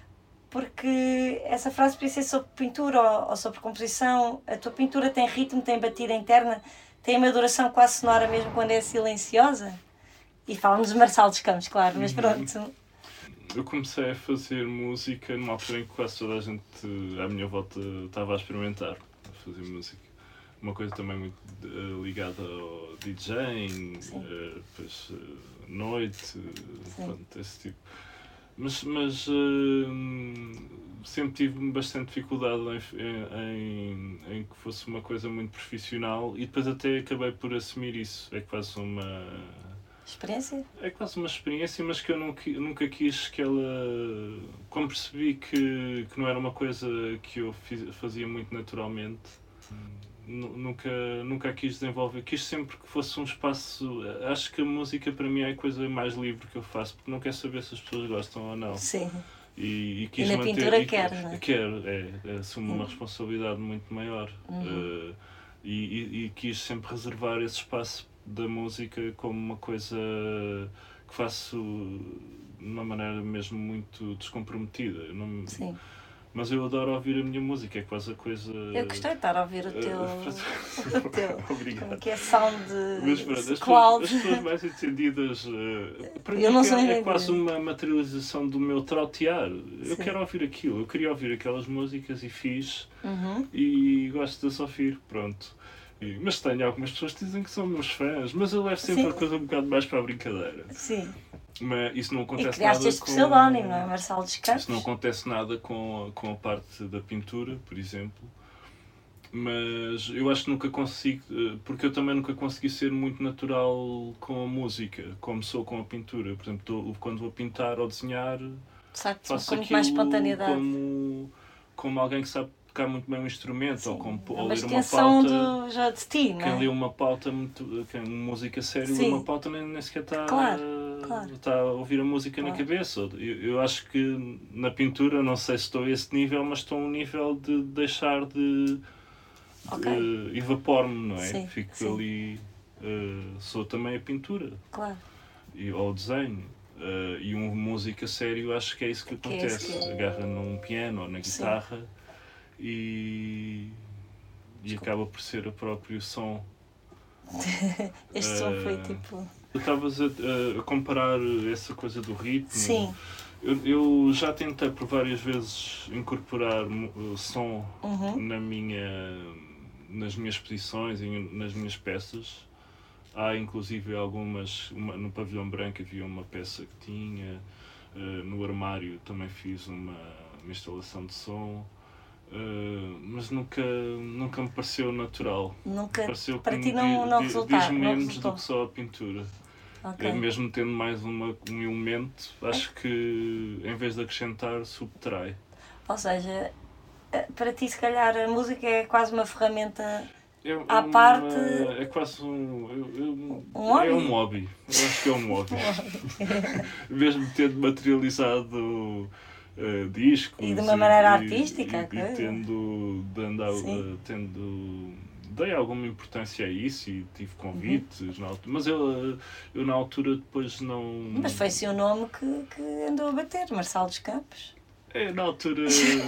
A: Porque essa frase podia ser sobre pintura ou, ou sobre composição. A tua pintura tem ritmo, tem batida interna, tem uma duração quase sonora mesmo quando é silenciosa? E falamos de Marçal dos Campos, claro, mas pronto.
B: Eu comecei a fazer música numa altura em que quase toda a gente à minha volta estava a experimentar a fazer música. Uma coisa também muito uh, ligada ao DJing, uh, depois, uh, noite, uh, pronto, esse tipo. Mas, mas uh, sempre tive bastante dificuldade em, em, em que fosse uma coisa muito profissional e depois até acabei por assumir isso. É quase uma...
A: Experiência?
B: É quase uma experiência, mas que eu nunca, nunca quis que ela... Como percebi que, que não era uma coisa que eu fiz, fazia muito naturalmente, nunca, nunca a quis desenvolver. Quis sempre que fosse um espaço... Acho que a música para mim é a coisa mais livre que eu faço, porque não quero saber se as pessoas gostam ou não.
A: Sim.
B: E, e, quis
A: e na
B: manter,
A: pintura
B: e,
A: quer, não é?
B: Quero, é. Assumo uma responsabilidade muito maior.
A: Uhum.
B: Uh, e, e, e quis sempre reservar esse espaço da música como uma coisa que faço de uma maneira mesmo muito descomprometida. Eu não,
A: Sim.
B: Mas eu adoro ouvir a minha música, é quase a coisa...
A: Eu gostei de estar a ouvir o teu... o teu
B: Obrigado.
A: Como é que é? Sound
B: Mas, pronto, as,
A: cloud.
B: pessoas, as pessoas mais entendidas... Uh, para
A: eu
B: mim
A: não
B: é,
A: sou
B: é quase uma materialização do meu trautear. Eu
A: Sim.
B: quero ouvir aquilo, eu queria ouvir aquelas músicas e fiz.
A: Uhum.
B: E gosto de as ouvir, pronto. E, mas tenho algumas pessoas que dizem que são meus fãs, mas eu levo sempre Sim. a coisa um bocado mais para a brincadeira.
A: Sim.
B: Mas isso não acontece
A: e criaste
B: nada
A: este
B: com...
A: pseudónimo, não é? Marçal dos Campos.
B: Isso não acontece nada com, com a parte da pintura, por exemplo. Mas eu acho que nunca consigo... Porque eu também nunca consegui ser muito natural com a música, como sou com a pintura. Por exemplo, tô, quando vou pintar ou desenhar,
A: Certo,
B: faço
A: com
B: aquilo
A: mais espontaneidade.
B: Como, como alguém que sabe tocar muito bem um instrumento.
A: Sim.
B: Ou, como,
A: é
B: ou
A: uma
B: ler uma
A: extensão
B: pauta...
A: do, já de ti, não é?
B: Quem lê uma pauta, muito, quem música séria, lê uma pauta nem, nem sequer está,
A: claro, claro.
B: está a ouvir a música
A: claro.
B: na cabeça. Eu, eu acho que na pintura, não sei se estou a esse nível, mas estou a um nível de deixar de...
A: Okay.
B: Uh, evaporo-me, não é?
A: Sim,
B: Fico
A: sim.
B: ali... Uh, sou também a pintura.
A: Claro.
B: E, ou o desenho. Uh, e uma música sério, acho que é isso que, que acontece. É que... Agarra num piano ou na guitarra sim. e... E acaba por ser o próprio som.
A: este uh, som foi tipo...
B: Estavas a, a comparar essa coisa do ritmo.
A: Sim.
B: Eu, eu já tentei por várias vezes incorporar uh, som
A: uhum.
B: na minha, nas minhas exposições e nas minhas peças. Há inclusive algumas... Uma, no Pavilhão Branco havia uma peça que tinha. Uh, no armário também fiz uma, uma instalação de som. Uh, mas nunca, nunca me pareceu natural.
A: Nunca,
B: pareceu
A: para
B: que
A: ti não, não resultou.
B: Diz menos do que só a pintura.
A: Okay.
B: É, mesmo tendo mais uma, um elemento, acho é. que em vez de acrescentar, subtrai.
A: Ou seja, para ti se calhar a música é quase uma ferramenta
B: é,
A: à
B: é
A: parte...
B: Uma, é quase um... Eu, eu,
A: um hobby?
B: É um hobby. Eu acho que é um hobby. Mesmo tendo materializado... Uh, discos
A: e de uma maneira
B: e,
A: artística
B: e, e tendo, dando, uh, tendo dei alguma importância a isso e tive convites uhum. na altura, mas eu, eu na altura depois não...
A: Mas foi sim o nome que, que andou a bater, Marçal dos Campos.
B: É, na altura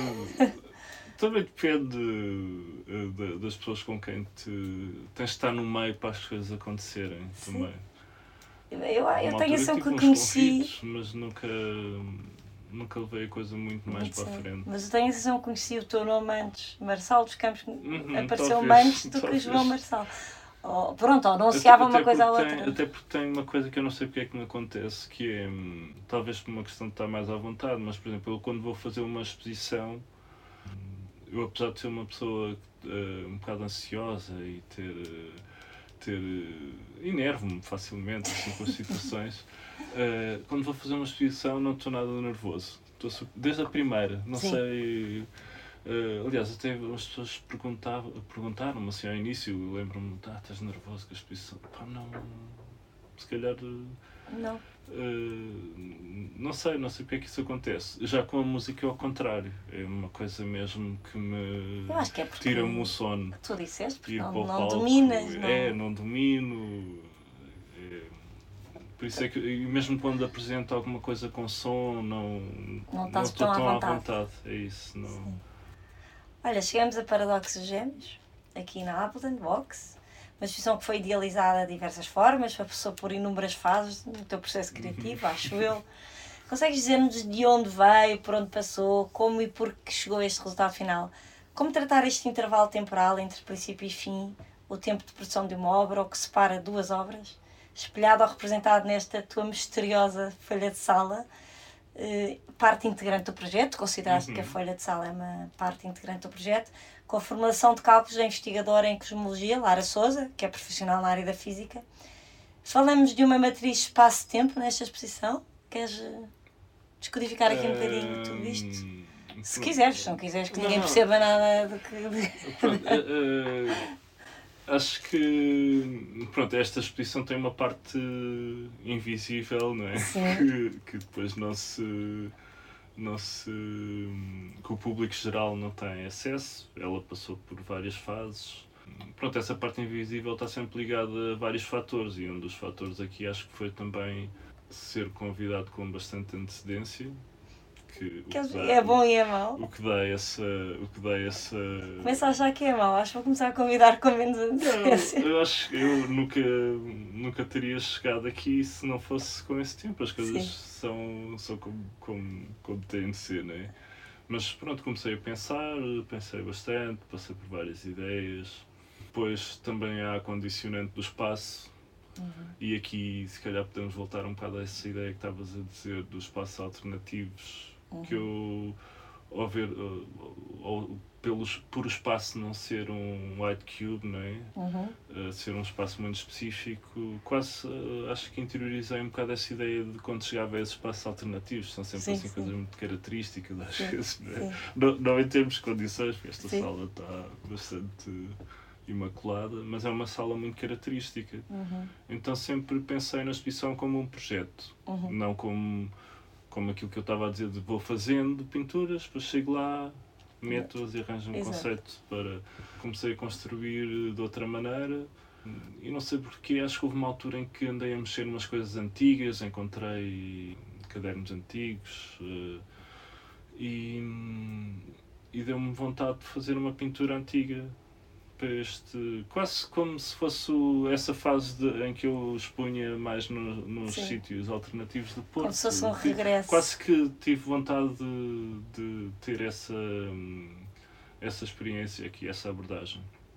B: também depende uh, das pessoas com quem te, tens de estar no meio para as coisas acontecerem sim. também.
A: Eu, eu, eu tenho a sensação que conheci...
B: Convites, mas nunca... nunca levei a coisa muito mais
A: muito
B: para a
A: sim.
B: frente.
A: Mas eu tenho a sensação que conheci o teu nome antes. Marçal dos Campos
B: Uhum,
A: apareceu
B: talvez,
A: antes do
B: talvez.
A: que João Marçal. Oh, pronto, ou não associava
B: até,
A: uma coisa à outra.
B: Tem, até porque tem uma coisa que eu não sei porque é que me acontece, que é, hum, talvez por uma questão de estar mais à vontade, mas, por exemplo, eu quando vou fazer uma exposição, eu, apesar de ser uma pessoa uh, um bocado ansiosa e ter... Uh, ter uh, enervo-me facilmente assim, com as situações, uh, quando vou fazer uma exposição não estou nada nervoso. Estou, desde a primeira, não Sim. sei... Uh, aliás, até as pessoas perguntavam, perguntaram-me assim ao início, lembro-me, ah, estás nervoso com a exposição? Pá, não, se calhar...
A: Não.
B: Uh, não sei, não sei porque é que isso acontece. Já com a música é ao contrário, é uma coisa mesmo que me
A: é
B: tira-me o sono.
A: Tu disseste, porque
B: ir
A: não,
B: para o
A: não
B: palco,
A: dominas.
B: É,
A: não,
B: não domino. É, por isso é que, mesmo quando apresento alguma coisa com som, não,
A: não,
B: não estou
A: tão,
B: tão
A: à
B: vontade.
A: vontade.
B: É isso. Não...
A: Sim. Olha, chegamos a Paradoxos Gêmeos, aqui na Appleton Box. Uma exposição que foi idealizada de diversas formas, passou por inúmeras fases no teu processo criativo, acho eu. Consegues dizer-nos de onde veio, por onde passou, como e por que chegou a este resultado final? Como tratar este intervalo temporal entre princípio e fim, o tempo de produção de uma obra, ou que separa duas obras, espelhado ou representado nesta tua misteriosa folha de sala, eh, parte integrante do projeto, consideraste uhum. que a folha de sala é uma parte integrante do projeto, com a formulação de cálculos da investigadora em cosmologia, Lara Souza, que é profissional na área da física. Falamos de uma matriz espaço-tempo nesta exposição. Queres descodificar aqui um bocadinho tudo isto? Se quiseres, se não quiseres que ninguém não, perceba nada do que...
B: Pronto, uh, uh, acho que pronto, esta exposição tem uma parte invisível, não é? Que, que depois não se... não se que o público geral não tem acesso. Ela passou por várias fases. Pronto, essa parte invisível está sempre ligada a vários fatores, e um dos fatores aqui acho que foi também ser convidado com bastante antecedência, que,
A: que
B: o que dá,
A: é bom e é mau.
B: O que dá essa... O que dá essa...
A: Começo a achar que é mau, acho que vou começar a convidar com menos antecedência.
B: Eu, eu acho que eu nunca, nunca teria chegado aqui se não fosse com esse tempo. As coisas Sim. são, são como, como, como têm de ser, não é? Mas pronto, comecei a pensar, pensei bastante, passei por várias ideias. Depois também há a condicionante do espaço. Uhum. E aqui se calhar podemos voltar um bocado a essa ideia que estavas a dizer dos espaços alternativos. Uhum. Que eu, ao ver, ou, pelos, por o espaço não ser um white cube, não é? Uhum. Uh, ser um espaço muito específico, quase uh, acho que interiorizei um bocado essa ideia de quando chegava a esses espaços alternativos, são sempre sim, assim sim. coisas muito características às sim, vezes, não, é? não, não em termos de condições, porque esta sim. sala está bastante imaculada, mas é uma sala muito característica. Uhum. Então sempre pensei na exposição como um projeto, uhum. não como... como aquilo que eu estava a dizer de vou fazendo pinturas, depois chego lá, meto-as e arranjo um Exato. Conceito para... Comecei a construir de outra maneira e não sei porquê, acho que houve uma altura em que andei a mexer em umas coisas antigas, encontrei cadernos antigos e, e deu-me vontade de fazer uma pintura antiga. Este, quase como se fosse essa fase de, em que eu expunha mais no, nos Sim. sítios alternativos do Porto.
A: Como se fosse um regresso.
B: Quase que tive vontade de, de ter essa, essa experiência aqui, essa abordagem.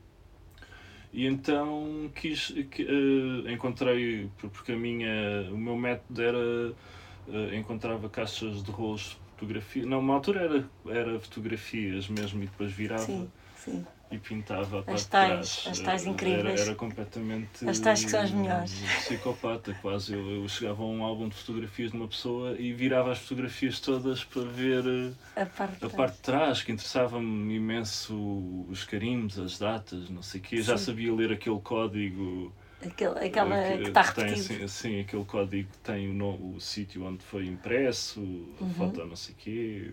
B: E então quis, que, uh, encontrei, porque a minha, o meu método era, uh, encontrava caixas de rolos de fotografia, não, uma altura era, era fotografias mesmo e depois virava.
A: Sim, sim.
B: E pintava a parte
A: as tais,
B: de trás.
A: As tais incríveis.
B: Era, era completamente...
A: As tais que são as melhores.
B: Psicopata, quase. Eu, eu chegava a um álbum de fotografias de uma pessoa e virava as fotografias todas para ver
A: a parte de,
B: a parte de trás, que interessava-me imenso os carimbos, as datas, não sei o quê. Sim. Já sabia ler aquele código...
A: Aquele, aquela que, que está repetido.
B: Tem, sim, aquele código que tem o, no, o sítio onde foi impresso, uhum. a foto não sei o quê.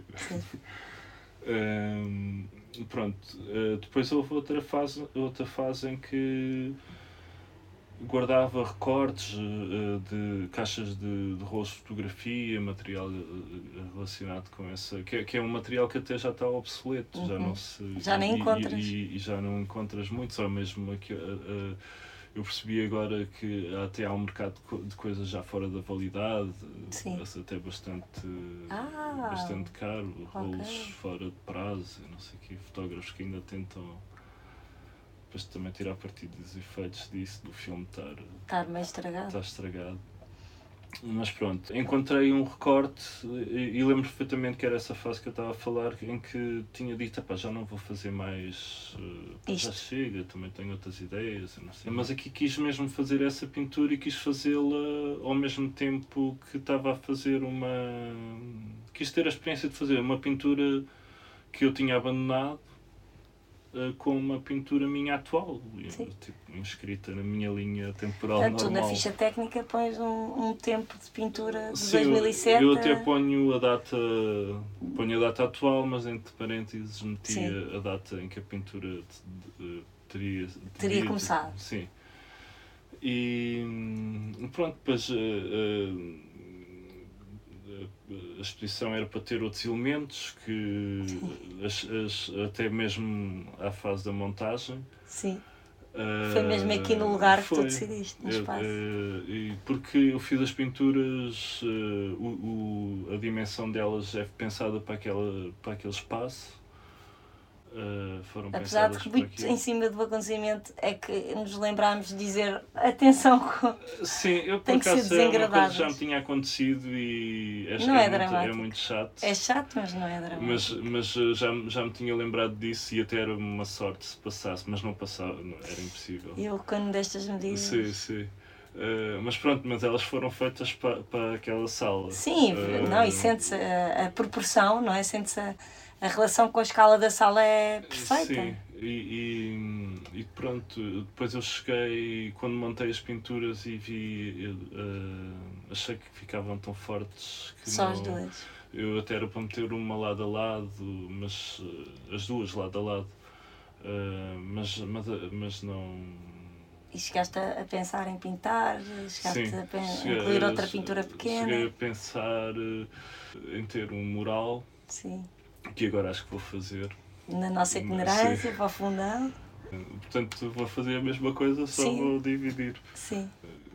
B: um, Pronto, uh, depois houve outra fase, outra fase em que guardava recortes uh, de caixas de, de rolos de fotografia, material uh, relacionado com essa, que é, que é um material que até já está obsoleto, uhum. já não se...
A: Já nem
B: e,
A: encontras.
B: E, e, e já não encontras muito, só mesmo aqui, uh, uh, eu percebi agora que até há um mercado de coisas já fora da validade,
A: Sim.
B: até bastante,
A: ah,
B: bastante caro,
A: okay.
B: rolos fora de prazo, não sei o quê, fotógrafos que ainda tentam depois também tirar partido dos efeitos disso, do filme estar,
A: estar meio estragado.
B: Estar estragado. Mas pronto, encontrei um recorte e, e lembro perfeitamente que era essa fase que eu estava a falar, em que tinha dito, já não vou fazer mais, uh, já chega, também tenho outras ideias, eu não sei. Mas aqui quis mesmo fazer essa pintura e quis fazê-la ao mesmo tempo que estava a fazer uma... Quis ter a experiência de fazer uma pintura que eu tinha abandonado, Uh, com uma pintura minha atual, tipo, inscrita na minha linha temporal. Portanto, normal.
A: Na ficha técnica pões um, um tempo de pintura de
B: Sim,
A: dois mil e sete.
B: Eu até ponho a data, ponho a data atual, mas entre parênteses meti a, a data em que a pintura de, de, de, teria,
A: teria de, começado.
B: Sim. E pronto, depois uh, uh, a exposição era para ter outros elementos, que as, as, até mesmo à fase da montagem.
A: Sim. Uh, foi mesmo aqui no lugar
B: foi,
A: que tu decidiste, no espaço.
B: Uh, uh, porque eu fiz as pinturas, uh, o, o, a dimensão delas é pensada para, aquela, para aquele espaço. Uh, foram
A: Apesar de que muito em cima do acontecimento é que nos lembrámos de dizer atenção com...
B: Sim, eu por
A: tem que
B: acaso
A: ser desengradadas.
B: Já me tinha acontecido e acho
A: não
B: que
A: é,
B: é,
A: muito,
B: muito, é muito chato.
A: É chato, mas não é dramático.
B: Mas, mas já, já me tinha lembrado disso e até era uma sorte se passasse, mas não passava, não, era impossível.
A: Eu quando destas medidas...
B: Sim, sim. Uh, mas pronto, mas elas foram feitas para, para aquela sala.
A: Sim, uh, não, e sente-se a, a proporção, não é? Sente-se a, a relação com a escala da sala é perfeita.
B: Sim, e, e, e pronto, depois eu cheguei, quando montei as pinturas e vi, uh, achei que ficavam tão fortes que
A: só
B: não,
A: as duas.
B: Eu até era para meter uma lado a lado, mas uh, as duas lado a lado, uh, mas, mas, mas não...
A: E chegaste a pensar em pintar? Chegaste
B: Sim,
A: a pen-
B: cheguei,
A: incluir outra pintura pequena?
B: Cheguei a pensar em ter um mural.
A: Sim.
B: Que agora acho que vou fazer.
A: Na nossa ignorância, Sim. para o fundão.
B: Portanto, vou fazer a mesma coisa, só Sim. vou dividir.
A: Sim.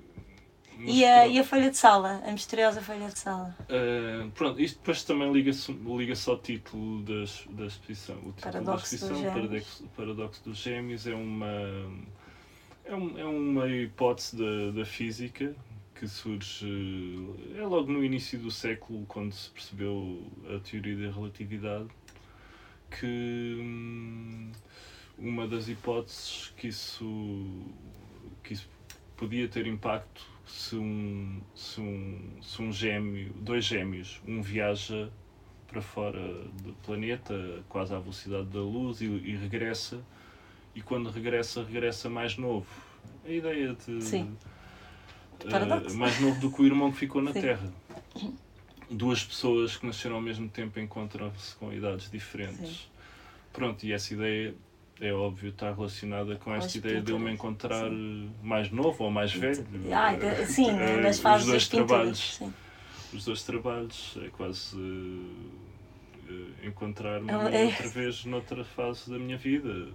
A: E a, e a folha de sala? A misteriosa folha de sala?
B: Uh, pronto, isto depois também liga-se liga ao título das, da exposição. O título
A: Paradoxo
B: da exposição,
A: dos
B: Paradoxo, Paradoxo dos Gêmeos, é uma, é, um, é uma hipótese da, da física que surge é logo no início do século, quando se percebeu a teoria da relatividade, que hum, uma das hipóteses que isso, que isso podia ter impacto se um, se um, se um gêmeo, dois gêmeos, um viaja para fora do planeta, quase à velocidade da luz, e, e regressa, e quando regressa, regressa mais novo. A ideia de...
A: Sim.
B: Uh, mais novo do que o irmão que ficou na
A: Sim.
B: Terra. Duas pessoas que nasceram ao mesmo tempo encontram-se com idades diferentes. Sim. Pronto, e essa ideia, é óbvio, está relacionada com, com esta ideia de eu me encontrar Sim. mais novo ou mais velho.
A: Ah, uh, sim, uh, nas fases
B: os dois
A: das pinturas.
B: trabalhos,
A: Sim.
B: Os dois trabalhos, é quase uh, uh, encontrar-me
A: é.
B: outra vez noutra fase da minha vida.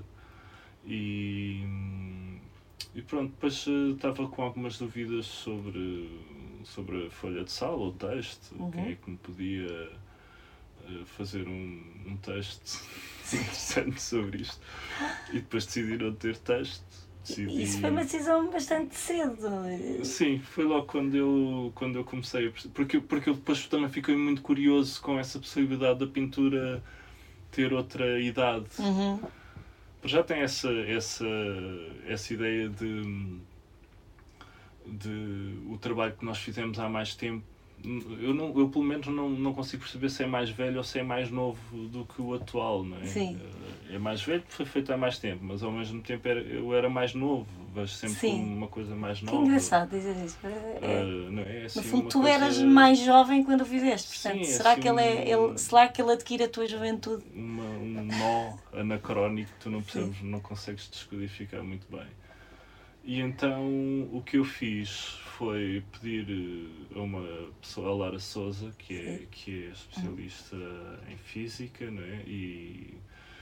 B: E... E pronto, depois uh, estava com algumas dúvidas sobre, sobre a folha de sala, o texto, uhum. Quem é que me podia uh, fazer um, um texto interessante sobre isto. E depois decidiram ter texto. Decidi...
A: Isso foi uma decisão bastante cedo.
B: Sim, foi logo quando eu, quando eu comecei a perceber. Porque, porque eu depois também fiquei muito curioso com essa possibilidade da pintura ter outra idade.
A: Uhum.
B: Já tem essa, essa, essa ideia de, de o trabalho que nós fizemos há mais tempo. Eu, não, eu pelo menos não, não consigo perceber se é mais velho ou se é mais novo do que o atual, não é?
A: Sim.
B: É mais velho porque foi feito há mais tempo, mas ao mesmo tempo era, eu era mais novo, vejo sempre Sim. como uma coisa mais nova.
A: Que engraçado dizer isso. É,
B: uh, não é? Assim,
A: no fundo, tu
B: coisa...
A: eras mais jovem quando o fizeste, portanto,
B: Sim,
A: será,
B: assim,
A: que ele é, ele, será que ele adquire a tua juventude?
B: Uma, um nó anacrónico que tu não percebes, Sim. não consegues descodificar muito bem. E então o que eu fiz foi pedir a uma pessoa, a Lara Souza, que é, que é especialista uhum. em física, não é? E,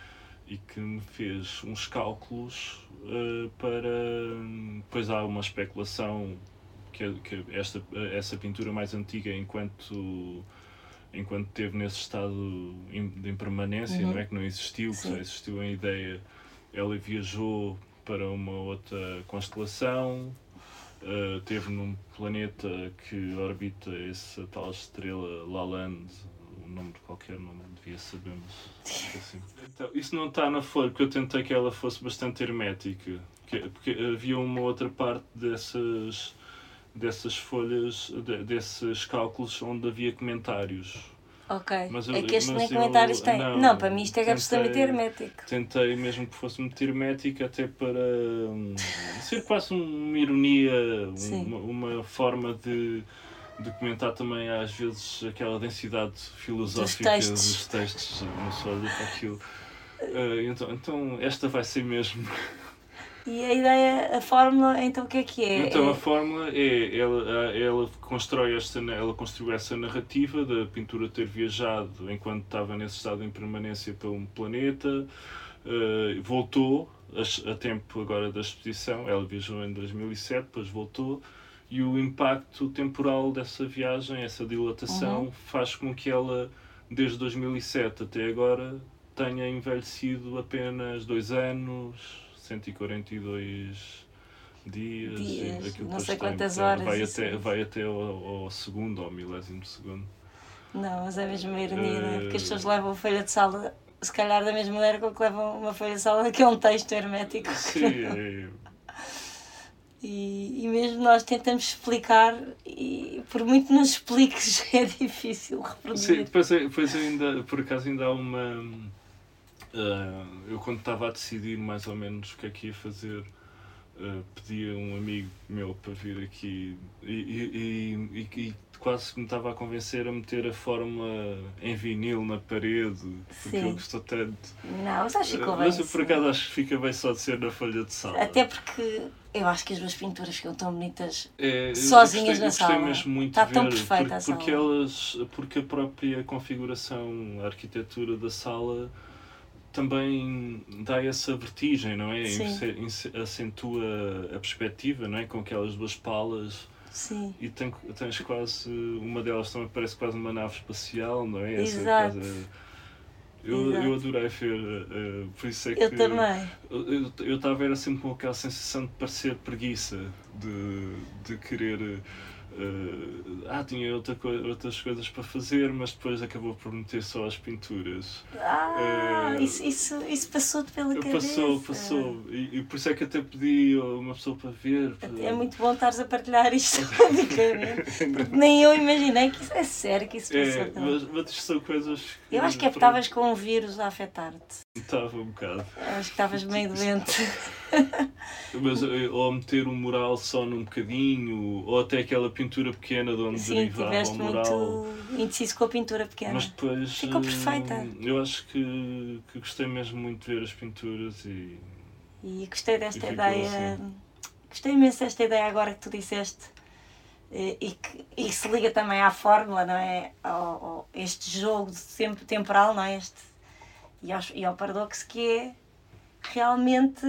B: e que me fez uns cálculos uh, para... Depois há uma especulação que, que esta, essa pintura mais antiga, enquanto, enquanto esteve nesse estado de impermanência, uhum. não é? Que não existiu, que só existiu a ideia, ela viajou para uma outra constelação, uh, teve num planeta que orbita essa tal estrela Lalande, um nome de qualquer nome, devia saber, mas assim. Então, isso não está na folha, porque eu tentei que ela fosse bastante hermética, porque, porque havia uma outra parte dessas, dessas folhas, de, desses cálculos, onde havia comentários.
A: Ok,
B: mas eu,
A: é que este nem
B: eu,
A: comentários tem. Não, não, para mim isto é tentei, absolutamente hermético.
B: Tentei mesmo que fosse muito hermético, até para um, ser quase uma ironia, uma, uma forma de, de comentar também às vezes aquela densidade filosófica dos textos, dos textos não só olha para aquilo. Uh, então, então esta vai ser mesmo...
A: E a ideia, a fórmula, então o que é que é?
B: Então
A: é...
B: a fórmula é, ela, ela, constrói esta, ela construiu essa narrativa da pintura ter viajado enquanto estava nesse estado de impermanência para um planeta, uh, voltou a, a tempo agora da exposição, ela viajou em dois mil e sete, depois voltou, e o impacto temporal dessa viagem, essa dilatação, uhum. faz com que ela, desde dois mil e sete até agora, tenha envelhecido apenas dois anos, cento e quarenta e dois dias,
A: dias
B: e
A: não sei quantas
B: tem,
A: horas.
B: Vai até, vai até ao, ao segundo, ao milésimo segundo.
A: Não, mas é mesmo uma ironia, uh, não é? Porque as pessoas levam a folha de sala, se calhar da mesma maneira com que levam uma folha de sala que é um texto hermético.
B: Sim, é...
A: E, e mesmo nós tentamos explicar, e por muito nos expliques é difícil reproduzir.
B: Sim, depois, depois ainda, por acaso ainda há uma... Uh, eu quando estava a decidir mais ou menos o que é que ia fazer, uh, pedi a um amigo meu para vir aqui e, e, e, e quase que me estava a convencer a meter a fórmula em vinil na parede, porque Sim. eu gosto tanto.
A: Não, mas acho que ficou
B: uh,
A: bem.
B: Mas eu por acaso acho que fica bem só de ser na folha de sala.
A: Até porque eu acho que as duas pinturas ficam tão bonitas
B: é,
A: sozinhas
B: gostei,
A: na sala.
B: Mesmo muito
A: Está
B: ver,
A: tão perfeita
B: por,
A: a sala.
B: Porque, elas, porque a própria configuração, a arquitetura da sala também dá essa vertigem, não é? Sim. Acentua a perspectiva, não é? Com aquelas duas palas.
A: Sim.
B: E tem, tens quase, uma delas também parece quase uma nave espacial, não é?
A: Exato.
B: Essa coisa, eu, eu adorei ver, uh, por isso é que...
A: Eu também.
B: Eu estava a ver sempre com aquela sensação de parecer preguiça, de, de querer... Uh, ah, tinha outra co outras coisas para fazer, mas depois acabou por meter só as pinturas.
A: Ah, uh, isso, isso, isso passou-te pela cabeça.
B: Passou, passou. E, e por isso é que até pedi a uma pessoa para ver. Para...
A: É muito bom estares a partilhar isto publicamente, porque nem eu imaginei que isso é sério, que isso passou.
B: É, mas, mas isto são coisas que...
A: Eu acho que é porque estavas com um vírus a afetar-te.
B: Estava um bocado.
A: Eu acho que estavas meio doente.
B: Mas ou meter um mural só num bocadinho, ou até aquela pintura pequena de onde
A: Sim,
B: derivava o mural.
A: Sim, muito indeciso com a pintura pequena.
B: Mas depois...
A: Ficou perfeita.
B: Eu acho que, que gostei mesmo muito de ver as pinturas e...
A: E gostei desta e ideia... Assim. Gostei imenso desta ideia agora que tu disseste. E, e que e se liga também à fórmula, não é? Ao, ao, este jogo de tempo temporal, não é? Este, e, ao, e ao paradoxo que é realmente...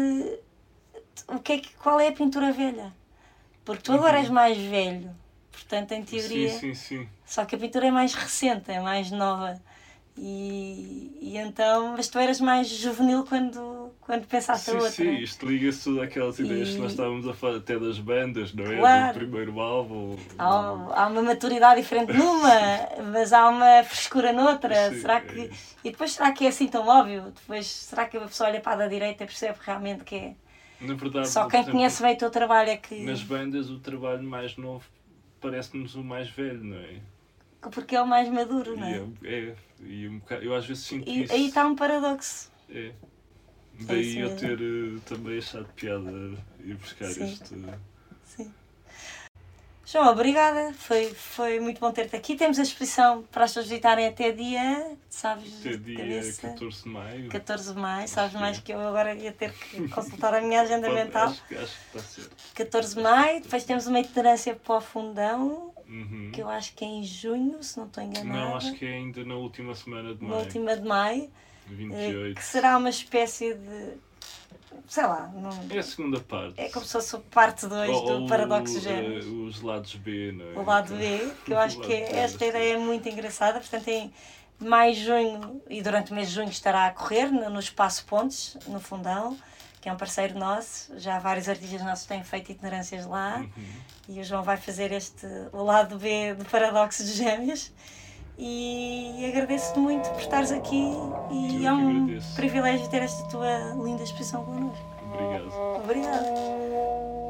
A: O que é que, qual é a pintura velha? Porque tu agora és mais velho, portanto, em teoria...
B: Sim, sim, sim.
A: Só que a pintura é mais recente, é mais nova. E, e então... Mas tu eras mais juvenil quando, quando pensaste
B: sim,
A: a outra.
B: Sim, isto liga-se tudo àquelas ideias e... que nós estávamos a falar até das bandas, não é?
A: Claro.
B: Do primeiro álbum.
A: Há, há uma maturidade diferente numa, mas há uma frescura noutra.
B: Sim,
A: será que...
B: É
A: e depois, será que é assim tão óbvio? Depois, será que a pessoa olha para a da direita e percebe realmente que é...
B: Na verdade,
A: só quem
B: exemplo,
A: conhece bem o teu trabalho é que...
B: Nas bandas, o trabalho mais novo parece-nos o mais velho, não é?
A: Porque é o mais maduro, não é?
B: E é, é e um bocado, eu às vezes sinto
A: e,
B: isso.
A: Aí está um paradoxo.
B: É. Daí é eu ter uh, também achado piada ir buscar
A: Sim.
B: este...
A: Sim. João, obrigada. Foi, foi muito bom ter-te aqui. Temos a exposição para as pessoas visitarem até dia, sabes?
B: Até dia catorze de maio.
A: catorze de maio, sabes mais que eu agora ia ter que consultar a minha agenda
B: Pode,
A: mental.
B: Acho, acho que está certo.
A: catorze de maio, depois temos uma itinerância para o Fundão,
B: uhum.
A: que eu acho que é em junho, se não estou enganada.
B: Não, acho que é ainda na última semana de maio.
A: Na última de maio.
B: vinte e oito.
A: Que será uma espécie de... sei lá, não...
B: é a segunda parte.
A: É como se fosse parte dois do Paradoxo de Gêmeos.
B: Uh, os lados B, não é?
A: O lado B, que eu acho que esta ideia é muito engraçada. Portanto, em mais junho e durante o mês de junho estará a correr no, no Espaço Pontes, no Fundão, que é um parceiro nosso. Já vários artistas nossos têm feito itinerâncias lá. Uhum. E o João vai fazer este, o lado B do Paradoxo de Gêmeos. E agradeço-te muito por estares aqui e é um agradeço. privilégio ter esta tua linda exposição connosco.
B: Obrigado.
A: Obrigada.